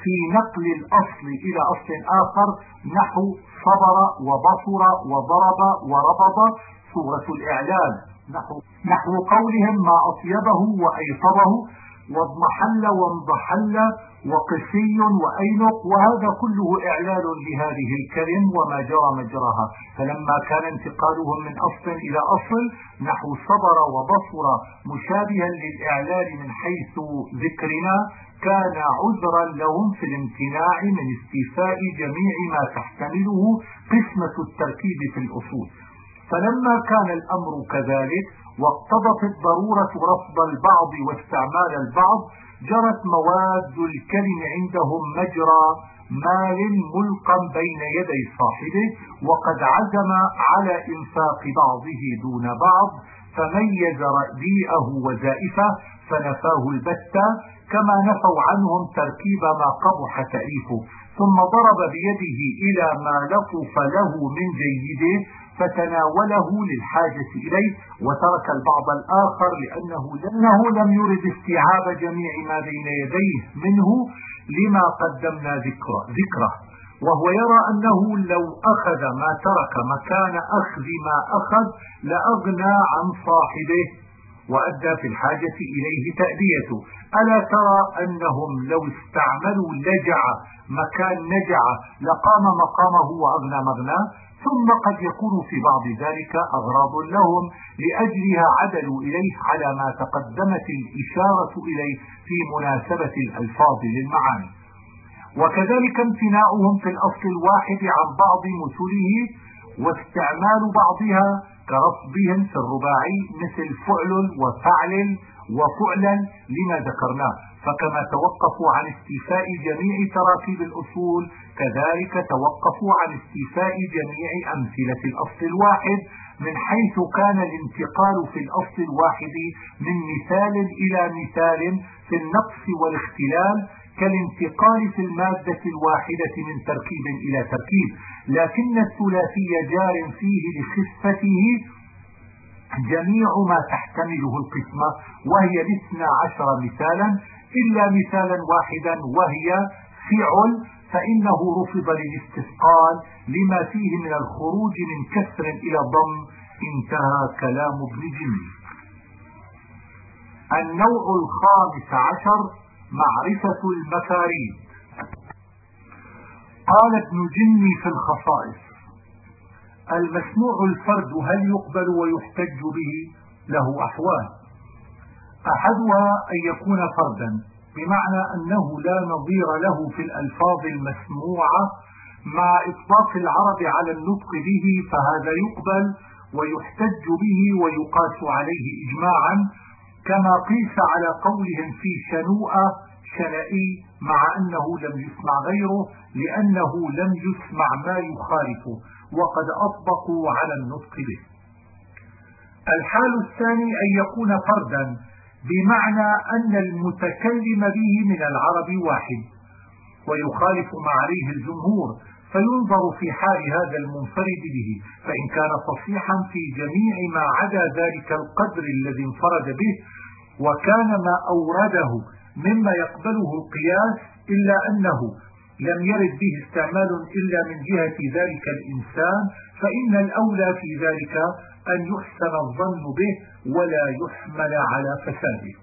في نقل الأصل إلى أصل آخر نحو صبر وبصر وضرب وربض صورة الإعلان، نحو, نحو قولهم ما أطيبه وأيطبه واضمحل وانضحل وقسي وأينق، وهذا كله إعلان لهذه الكلم وما جرى مجراها. فلما كان انتقالهم من أصل إلى أصل نحو صبر وبصر مشابها للإعلان من حيث ذكرنا كان عذرا لهم في الامتناع من استيفاء جميع ما تحتمله قسمة التركيب في الأصول. فلما كان الأمر كذلك واقتضت الضرورة رفض البعض واستعمال البعض جرت مواد الكلم عندهم مجرى مال ملقا بين يدي صاحبه، وقد عزم على إنفاق بعضه دون بعض فميز رديئه وزائفه فنفاه البتة، كما نفوا عنهم تركيب ما قبح تأليفه، ثم ضرب بيده إلى ما لطف له من جيده فتناوله للحاجة إليه وترك البعض الآخر لأنه لأنه لم يرد استيعاب جميع ما بين يديه منه لما قدمنا ذكره, ذكره وهو يرى أنه لو أخذ ما ترك مكان أخذ ما أخذ لأغنى عن صاحبه وأدى في الحاجة إليه تأديته. ألا ترى أنهم لو استعملوا لجع مكان نجع لقام مقامه وأغنى مغناه؟ ثم قد يكون في بعض ذلك أغراض لهم لأجلها عدلوا إليه على ما تقدمت الإشارة إليه في مناسبة الألفاظ للمعاني. وكذلك امتناؤهم في الأصل الواحد عن بعض مثله واستعمال بعضها كرفضهم في الرباعي مثل فعل وفعل وفعلا لما ذكرناه. فكما توقفوا عن استيفاء جميع تراكيب الأصول كذلك توقفوا عن استيفاء جميع أمثلة الأصل الواحد، من حيث كان الانتقال في الأصل الواحد من مثال إلى مثال في النقص والاختلال كالانتقال في المادة الواحدة من تركيب إلى تركيب، لكن الثلاثي جار فيه لخفته جميع ما تحتمله القسمة وهي الاثنى عشر مثالا إلا مثالا واحدا وهي فعل، فإنه رفض للاستثقال لما فيه من الخروج من كسر إلى ضم. انتهى كلام ابن جني. النوع الخامس عشر معرفة المفاريد. قال ابن جني في الخصائص: المسموع الفرد هل يقبل ويحتج به؟ له أحوال. أحدها أن يكون فردا بمعنى أنه لا نظير له في الألفاظ المسموعة مع إطلاق العرب على النطق به، فهذا يقبل ويحتج به ويقاس عليه إجماعا، كما قيس على قولهم في شنوء شنائي مع أنه لم يسمع غيره لأنه لم يسمع ما يخالفه وقد أطبقوا على النطق به. الحال الثاني أن يكون فردا بمعنى أن المتكلم به من العرب واحد ويخالف ما عليه الجمهور، فينظر في حال هذا المنفرد به، فإن كان فصيحا في جميع ما عدا ذلك القدر الذي انفرد به وكان ما أورده مما يقبله القياس إلا أنه لم يرد به استعمال إلا من جهة ذلك الإنسان، فإن الأولى في ذلك أن يحسن الظن به ولا يحمل على فساده.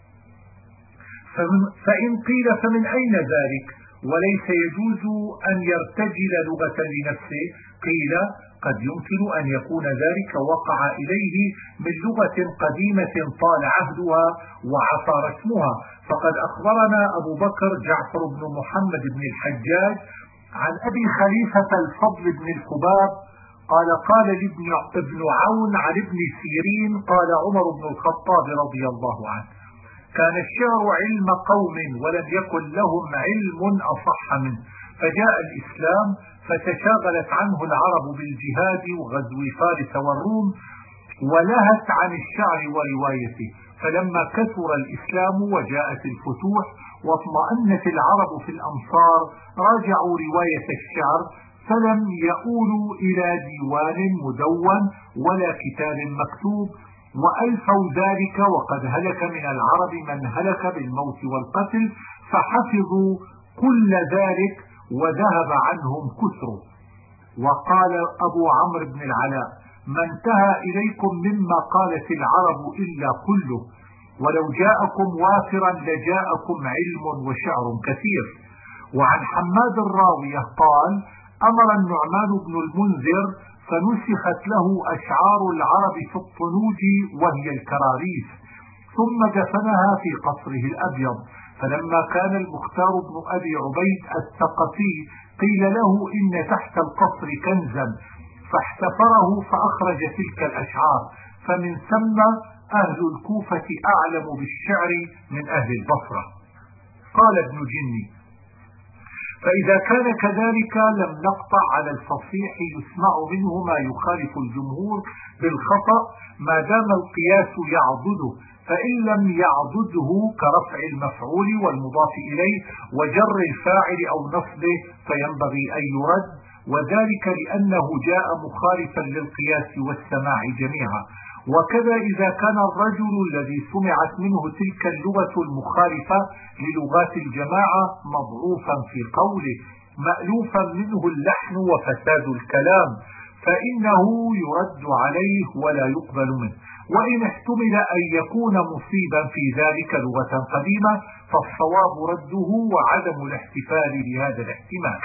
فإن قيل فمن أين ذلك وليس يجوز أن يرتجل لغة لنفسه؟ قيل قد يمكن أن يكون ذلك وقع إليه من لغة قديمة طال عهدها وعصى رسمها، فقد أخبرنا أبو بكر جعفر بن محمد بن الحجاج عن أبي خليفة الفضل بن الخباب قال قال لابن ابن عون عن ابن سيرين قال عمر بن الخطاب رضي الله عنه: كان الشعر علم قوم ولم يكن لهم علم أصح منه، فجاء الإسلام فتشاغلت عنه العرب بالجهاد وغزو فارس والروم ولهت عن الشعر وروايته، فلما كثر الإسلام وجاءت الفتوح واطمأنت العرب في الأمصار راجعوا رواية الشعر فلم يؤولوا إلى ديوان مدون ولا كتاب مكتوب، وألفوا ذلك وقد هلك من العرب من هلك بالموت والقتل، فحفظوا كل ذلك وذهب عنهم كثره. وقال أبو عمرو بن العلاء: ما انتهى إليكم مما قالت العرب إلا كله، ولو جاءكم وافرا لجاءكم علم وشعر كثير. وعن حماد الراوية قال: أمر النعمان بن المنذر فنسخت له أشعار العرب في الطنوج وهي الكراريس، ثم دفنها في قصره الأبيض. فلما كان المختار بن أبي عبيد الثقفي قيل له إن تحت القصر كنزا، فاحتفره فأخرج تلك الأشعار، فمن ثم أهل الكوفة أعلم بالشعر من أهل البصرة. قال ابن جني: فإذا كان كذلك لم نقطع على الفصيح يسمع منه ما يخالف الجمهور بالخطأ ما دام القياس يعضده، فإن لم يعضده كرفع المفعول والمضاف إليه وجر الفاعل أو نصبه فينبغي أن يرد، وذلك لأنه جاء مخالفا للقياس والسماع جميعا. وكذا إذا كان الرجل الذي سمعت منه تلك اللغة المخالفة للغات الجماعة مضعوفا في قوله مألوفا منه اللحن وفساد الكلام، فإنه يرد عليه ولا يقبل منه. وإن احتمل أن يكون مصيبا في ذلك لغة قديمة فالصواب رده وعدم الاحتفال بهذا الاحتمال.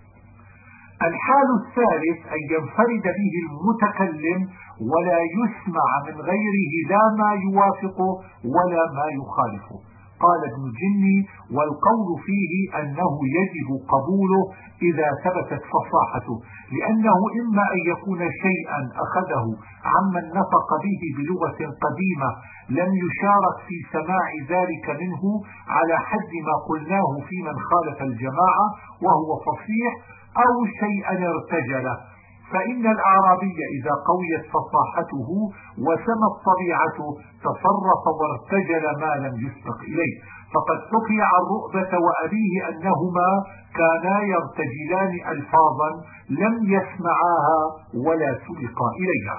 الحال الثالث أن ينفرد به المتكلم ولا يسمع من غيره لا ما يوافقه ولا ما يخالفه. قال ابن جني: والقول فيه أنه يجب قبوله إذا ثبتت فصاحته، لأنه إما أن يكون شيئا أخذه عمن نطق به بلغة قديمة لم يشارك في سماع ذلك منه على حد ما قلناه في من خالف الجماعة وهو فصيح، أو شيئا ارتجله، فإن الأعرابي إذا قويت فصاحته وسمت طبيعته تصرف وارتجل ما لم يسبق إليه. فقد حكي عن رؤبة وأبيه أنهما كانا يرتجلان ألفاظا لم يسمعاها ولا سبق إليها.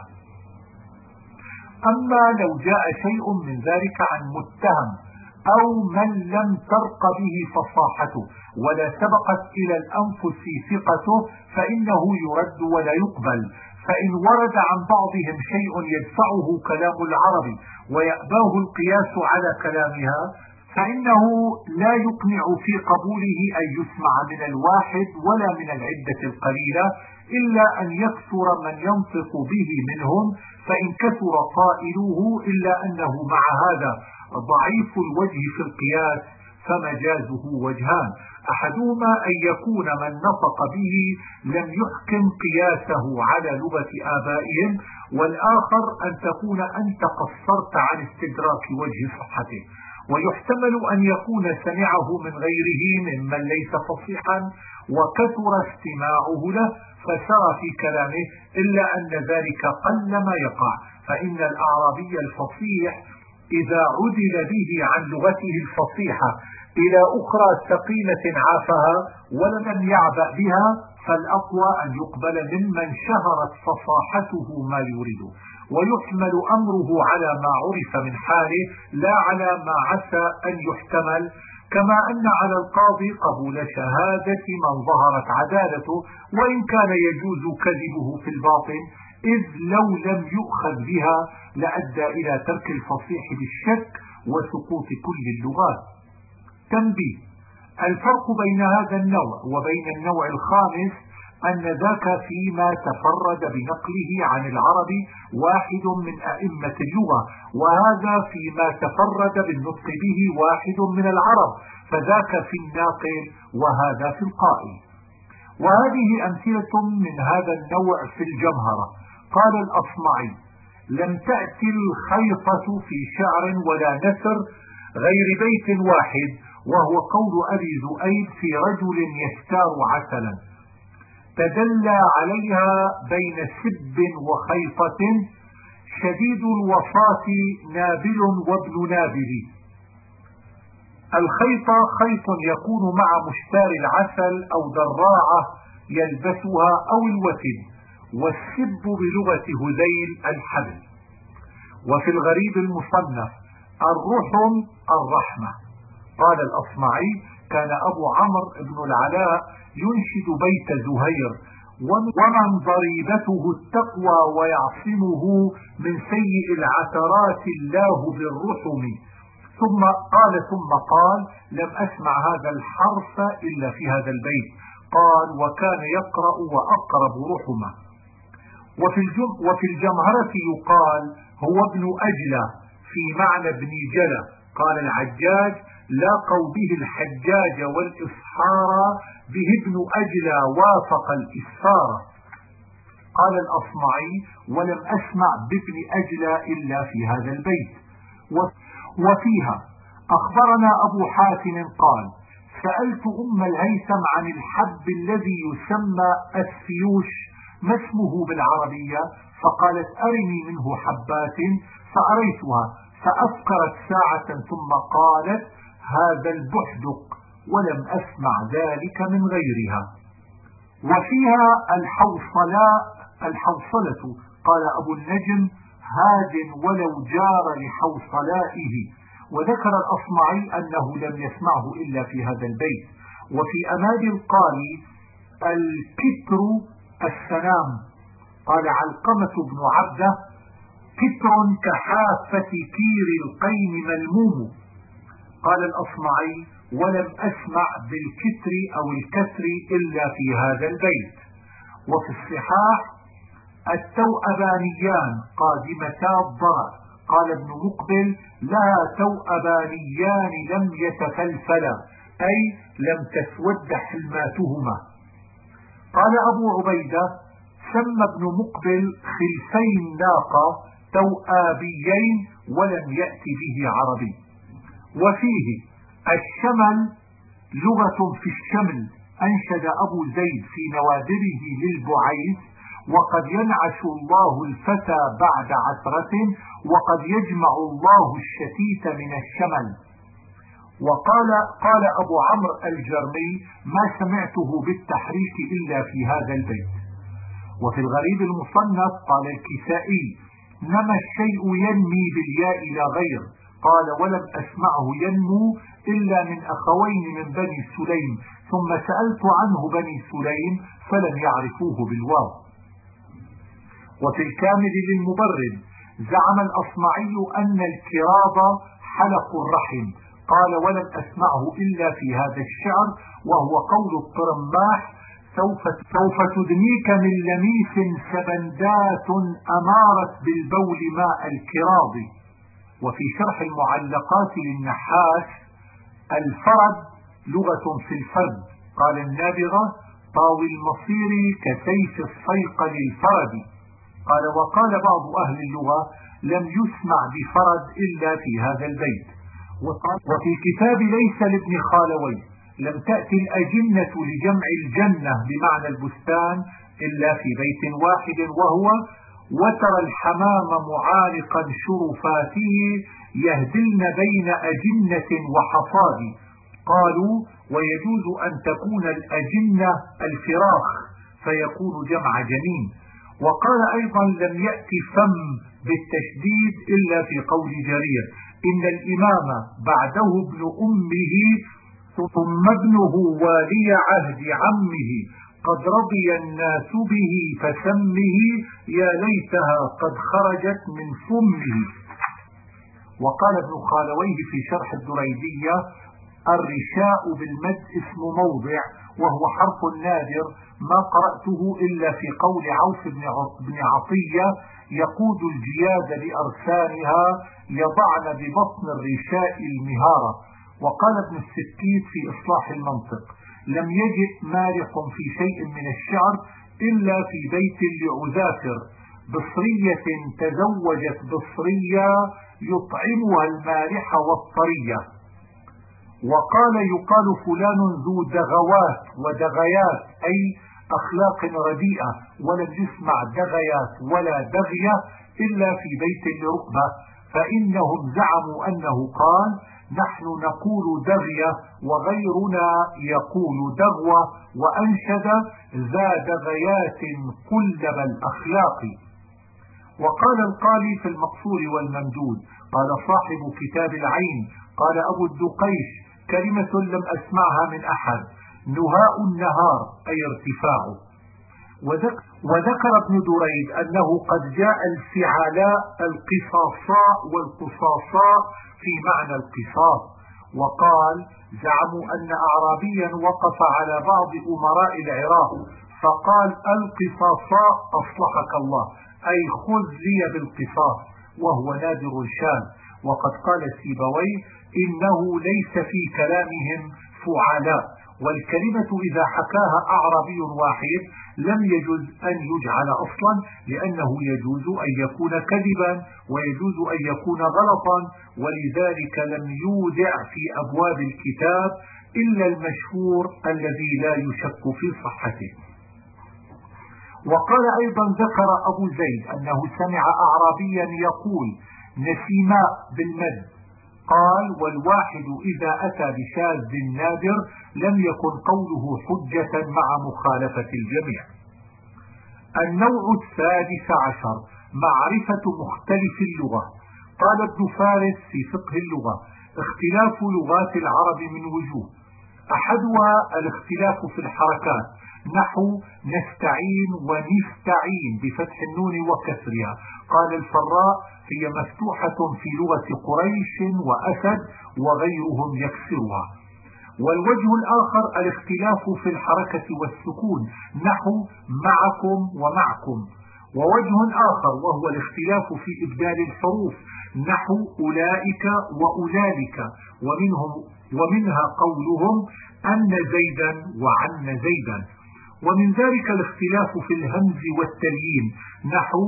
أما لو جاء شيء من ذلك عن متهم أو من لم ترق به فصاحته ولا سبقت إلى الأنفس ثقته فإنه يرد ولا يقبل. فإن ورد عن بعضهم شيء يدفعه كلام العرب ويأباه القياس على كلامها فإنه لا يقنع في قبوله أن يسمع من الواحد ولا من العدة القليلة، إلا أن يكثر من ينطق به منهم، فإن كثر قائلوه إلا أنه مع هذا ضعيف الوجه في القياس فمجازه وجهان: أحدهما أن يكون من نطق به لم يحكم قياسه على لغة آبائهم، والآخر أن تكون أنت قصرت عن استدراك وجه صحته. ويحتمل أن يكون سمعه من غيره ممن ليس فصيحا وكثر استماعه له فسرى في كلامه، إلا أن ذلك قلما يقع، فإن الأعرابي الفصيح إذا عدل به عن لغته الفصيحة إلى أخرى ثقيلة عافها ولم يعبأ بها فالأقوى أن يقبل ممن شهرت فصاحته ما يريد، ويحمل أمره على ما عرف من حاله لا على ما عسى أن يحتمل، كما أن على القاضي قبول شهادة من ظهرت عدالته وإن كان يجوز كذبه في الباطن، إذ لو لم يؤخذ بها لأدى إلى ترك الفصيح بالشك وسقوط كل اللغات. تنبيه: الفرق بين هذا النوع وبين النوع الخامس أن ذاك فيما تفرد بنقله عن العرب واحد من أئمة اللغة، وهذا فيما تفرد بالنطق به واحد من العرب، فذاك في الناقل وهذا في القائل. وهذه أمثلة من هذا النوع في الجمهرة. قال الأصمعي: لم تأتي الخيطة في شعر ولا نثر غير بيت واحد، وهو قول أبي ذؤيب في رجل يستار عسلا: تدلى عليها بين سب وخيطة، شديد الوصاة نابل وابن نابل. الخيطة خيط يكون مع مشتار العسل أو دراعة يلبسها أو الوتد، والسب بلغة هذيل الحبل. وفي الغريب المصنف: الرحم الرحمة. قال الأصمعي: كان أبو عمرو بن العلاء ينشد بيت زهير: ومن ضريبته التقوى ويعصمه من سيء العثرات الله بالرحم. ثم قال ثم قال: لم أسمع هذا الحرف إلا في هذا البيت. قال: وكان يقرأ وأقرب رحمه. وفي, وفي الجمهرة يقال: هو ابن أجلة في معنى ابن جلة. قال العجاج: لاقوا به الحجاج والإصحار به ابن أجلى وافق الإسفار. قال الأصمعي: ولم أسمع بابن أجلى إلا في هذا البيت. وفيها أخبرنا أبو حاتم قال: سألت أم الهيثم عن الحب الذي يسمى السيوش ما اسمه بالعربية؟ فقالت: أرني منه حبات. فأريتها فأفكرت ساعة ثم قالت: هذا البحدق، ولم أسمع ذلك من غيرها. وفيها الحوصلاء الحوصلة. قال أبو النجم: هاد ولو جار لحوصلائه. وذكر الأصمعي أنه لم يسمعه إلا في هذا البيت. وفي أماد القاري: الكتر السنام. قال علقمة بن عبده: كتر كحافة كير القين ملموم. قال الأصمعي: ولم أسمع بالكتر أو الكسر إلا في هذا البيت. وفي الصحاح: التوأبانيان قادمتا الضرر. قال ابن مقبل: لا توأبانيان لم يتفلفلا، أي لم تسود حلماتهما. قال أبو عبيدة: سمى ابن مقبل خلفين ناقة توآبيين ولم يأتي به عربي. وفيه: الشمل لغة في الشمل. أنشد أبو زيد في نوادره للبعيث: وقد ينعش الله الفتى بعد عثرة، وقد يجمع الله الشتيت من الشمل. وقال قال أبو عمرو الجرمي: ما سمعته بالتحريك إلا في هذا البيت. وفي الغريب المصنف قال الكسائي: نما الشيء ينمي بالياء لا غير. قال: ولم أسمعه ينمو إلا من أخوين من بني سليم، ثم سألت عنه بني سليم فلم يعرفوه بالواو. وفي الكامل للمبرد: زعم الأصمعي أن الكراب حلق الرحم. قال: ولم أسمعه إلا في هذا الشعر، وهو قول الطرماح: سوف, سوف تدنيك من لميس سبندات أمارت بالبول ماء الكراب. وفي شرح المعلقات للنحاس: الفرد لغة في الفرد. قال النابغة: طاوي المصير كسيف الصيقل الفرد. قال: وقال بعض أهل اللغة: لم يسمع بفرد إلا في هذا البيت. وفي كتاب ليس لابن خالوي: لم تأتي الأجنة لجمع الجنة بمعنى البستان إلا في بيت واحد، وهو: وترى الحمام معانقا شرفاته يهدلن بين أجنة وحصاد. قالوا: ويجوز أن تكون الأجنة الفراخ فيكون جمع جنين. وقال أيضا: لم يأتي فم بالتشديد إلا في قول جرير: إن الإمام بعده ابن أمه ثم ابنه والي عهد عمه، قد رضي الناس به فسمه، يا ليتها قد خرجت من فمه. وقال ابن خالويه في شرح الدريدية: الرشاء بالمد اسم موضع، وهو حرف نادر ما قرأته إلا في قول عوف بن عطية: يقود الجياد بأرسانها يضعن ببطن الرشاء المهارة. وقال ابن السكيت في إصلاح المنطق: لم يجئ مارق في شيء من الشعر إلا في بيت لعذافر: بصرية تزوجت بصرية يطعمها المارح والطرية. وقال: يقال فلان ذو دغوات ودغيات، أي أخلاق رديئة، ولم يسمع دغيات ولا دغية إلا في بيت لركبة، فإنهم زعموا أنه قال: نحن نقول دغية وغيرنا يقول دغوة، وأنشد: ذا دغيات قلب الأخلاق. وقال القالي في المقصور والممدود: قال صاحب كتاب العين: قال أبو الدقيش: كلمة لم أسمعها من أحد، نهاء النهار أي ارتفاعه. وذكر ابن دريد أنه قد جاء الفعلاء القصاصاء والقصاصاء في معنى القصاص. وقال: زعموا أن أعرابيا وقف على بعض أمراء العراق فقال: القصاصاء أصلحك الله، أي خذ لي بالقصاص، وهو نادر شاذ. وقد قال سيبويه: إنه ليس في كلامهم فعلاء، والكلمة إذا حكاها أعرابي واحد لم يجوز أن يجعل أصلا، لأنه يجوز أن يكون كذبا ويجوز أن يكون غلطا، ولذلك لم يودع في أبواب الكتاب إلا المشهور الذي لا يشك في صحته. وقال أيضا: ذكر أبو زيد أنه سمع أعرابيا يقول: نسيماء بالمد. قال: والواحد إذا أتى بشاذ نادر لم يكن قوله حجة مع مخالفة الجميع. النوع السادس عشر: معرفة مختلف اللغة. قال ابن فارس في فقه اللغة: اختلاف لغات العرب من وجوه، أحدها الاختلاف في الحركات، نحو نستعين ونستعين بفتح النون وكسرها. قال الفراء: هي مفتوحة في لغة قريش وأسد وغيرهم يكسرها. والوجه الآخر الاختلاف في الحركة والسكون، نحو معكم ومعكم. ووجه آخر وهو الاختلاف في إبدال الحروف، نحو أولئك وأولئك. ومنهم ومنها قولهم أن زيدا وعن زيدا. ومن ذلك الاختلاف في الهمز والتليين، نحو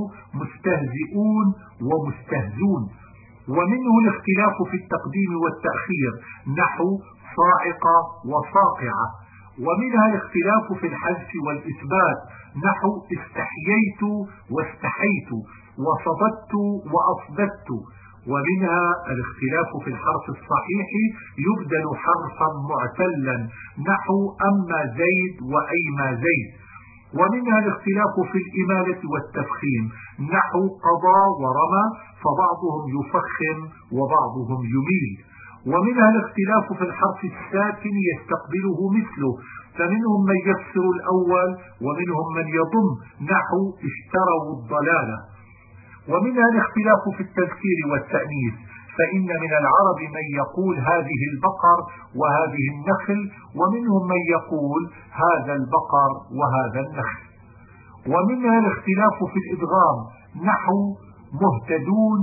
مستهزئون ومستهزون. ومنه الاختلاف في التقديم والتأخير، نحو صاعقة وصاقعة. ومنها الاختلاف في الحذف والإثبات، نحو استحييت واستحيت وصددت وأصددت. ومنها الاختلاف في الحرف الصحيح يبدل حرفا معتلا، نحو أما زيد وأيما زيد. ومنها الاختلاف في الإمالة والتفخيم، نحو قضى ورمى، فبعضهم يفخم وبعضهم يميل. ومنها الاختلاف في الحرف الساكن يستقبله مثله، فمنهم من يكسر الأول ومنهم من يضم، نحو اشتروا الضلالة. ومنها الاختلاف في التذكير والتأنيث، فإن من العرب من يقول هذه البقر وهذه النخل، ومنهم من يقول هذا البقر وهذا النخل. ومنها الاختلاف في الإدغام، نحو مهتدون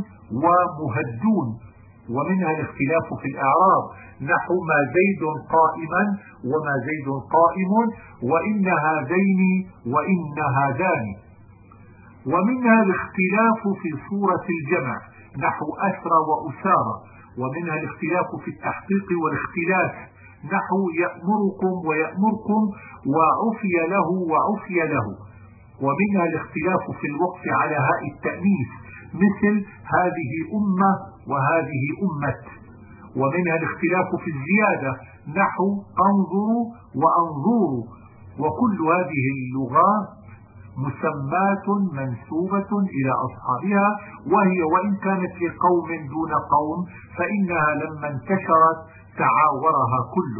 ومهدون. ومنها الاختلاف في الإعراب، نحو ما زيد قائما وما زيد قائم، وإن هذين وإن هذان. ومنها الاختلاف في صورة الجمع، نحو أسرى وأسارى. ومنها الاختلاف في التحقيق والاختلاف، نحو يأمركم ويأمركم وعفي له وعفي له. ومنها الاختلاف في الوقف على هاء التأنيث، مثل هذه أمة وهذه أمة. ومنها الاختلاف في الزيادة، نحو أنظروا وأنظروا. وكل هذه اللغات مسمات منسوبة إلى أصحابها، وهي وإن كانت لقوم دون قوم فإنها لما انتشرت تعاورها كل.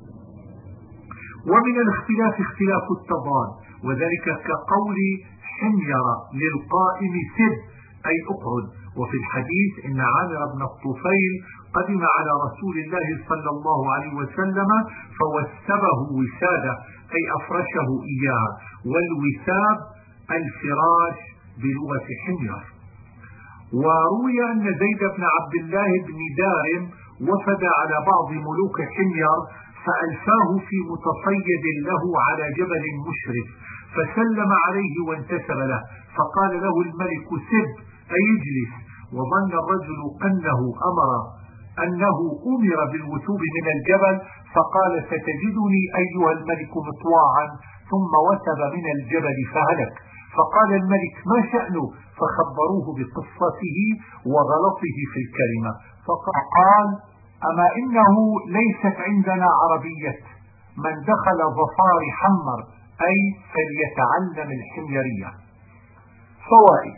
ومن الاختلاف اختلاف التضاد، وذلك كقول حمير للقائم سد أي أقعد. وفي الحديث إن عامر بن الطفيل قدم على رسول الله صلى الله عليه وسلم فوسبه وسادة أي أفرشه إياه، والوساب الفراش بلغة حمير. وروي أن زيد بن عبد الله بن دارم وفد على بعض ملوك حمير فألفاه في متصيد له على جبل مشرف، فسلم عليه وانتسب له، فقال له الملك سب أي اجلس، وظن الرجل أنه أمر أنه أمر بالوثوب من الجبل، فقال ستجدني أيها الملك مطواعا، ثم وثب من الجبل فهلك. فقال الملك ما شأنه؟ فخبروه بقصته وغلطه في الكلمة، فقال أما إنه ليست عندنا عربية، من دخل ظفار حمر، أي فليتعلم الحميرية. فوائد: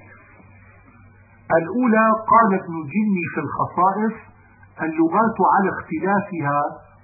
الأولى قال ابن جني في الخصائص: اللغات على اختلافها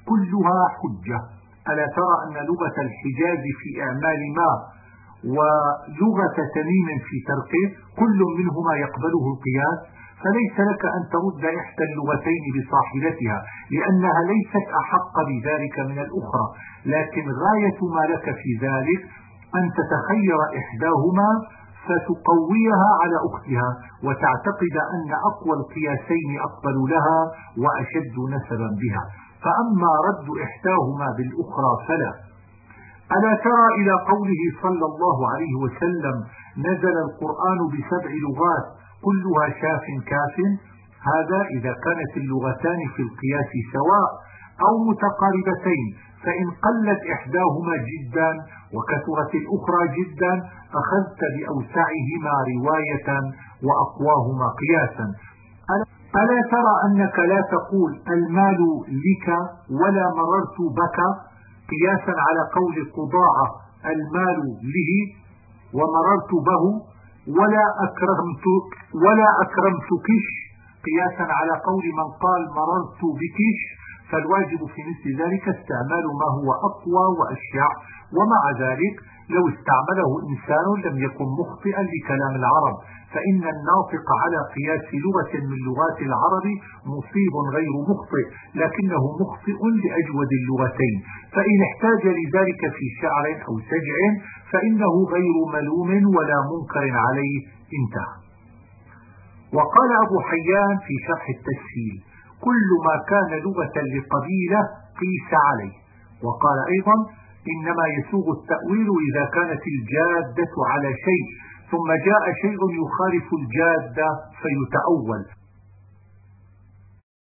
كلها حجة. ألا ترى أن لغة الحجاز في إعمال ما ولغة تميم في تركه كل منهما يقبله القياس، فليس لك أن ترد إحدى اللغتين بصاحبتها لأنها ليست أحق بذلك من الأخرى، لكن غاية ما لك في ذلك أن تتخير إحداهما فتقويها على أختها وتعتقد أن أقوى القياسين أقبل لها وأشد نسبا بها، فأما رد إحداهما بالأخرى فلا. ألا ترى إلى قوله صلى الله عليه وسلم نزل القرآن بسبع لغات كلها شاف كاف؟ هذا إذا كانت اللغتان في القياس سواء أو متقاربتين، فإن قلت إحداهما جدا وكثرت الأخرى جدا أخذت بأوسعهما رواية وأقواهما قياسا. ألا ترى أنك لا تقول المال لك ولا مررت بك قياسا على قول القضاعة المال له ومررت به، ولا أكرمتك ولا أكرمتكش قياسا على قول من قال مررت بكش، فالواجب في مثل ذلك استعمال ما هو أقوى وأشيع. ومع ذلك لو استعمله إنسان لم يكن مخطئا لكلام العرب، فإن الناطق على قياس لغة من لغات العرب مصيب غير مخطئ، لكنه مخطئ لأجود اللغتين، فإن احتاج لذلك في شعر أو سجع فإنه غير ملوم ولا منكر عليه. انتهى. وقال أبو حيان في شرح التسهيل كل ما كان لغة لقبيلة قيس عليه. وقال أيضا إنما يسوغ التأويل إذا كانت الجادة على شيء ثم جاء شيء يخالف الجادة فيتأول.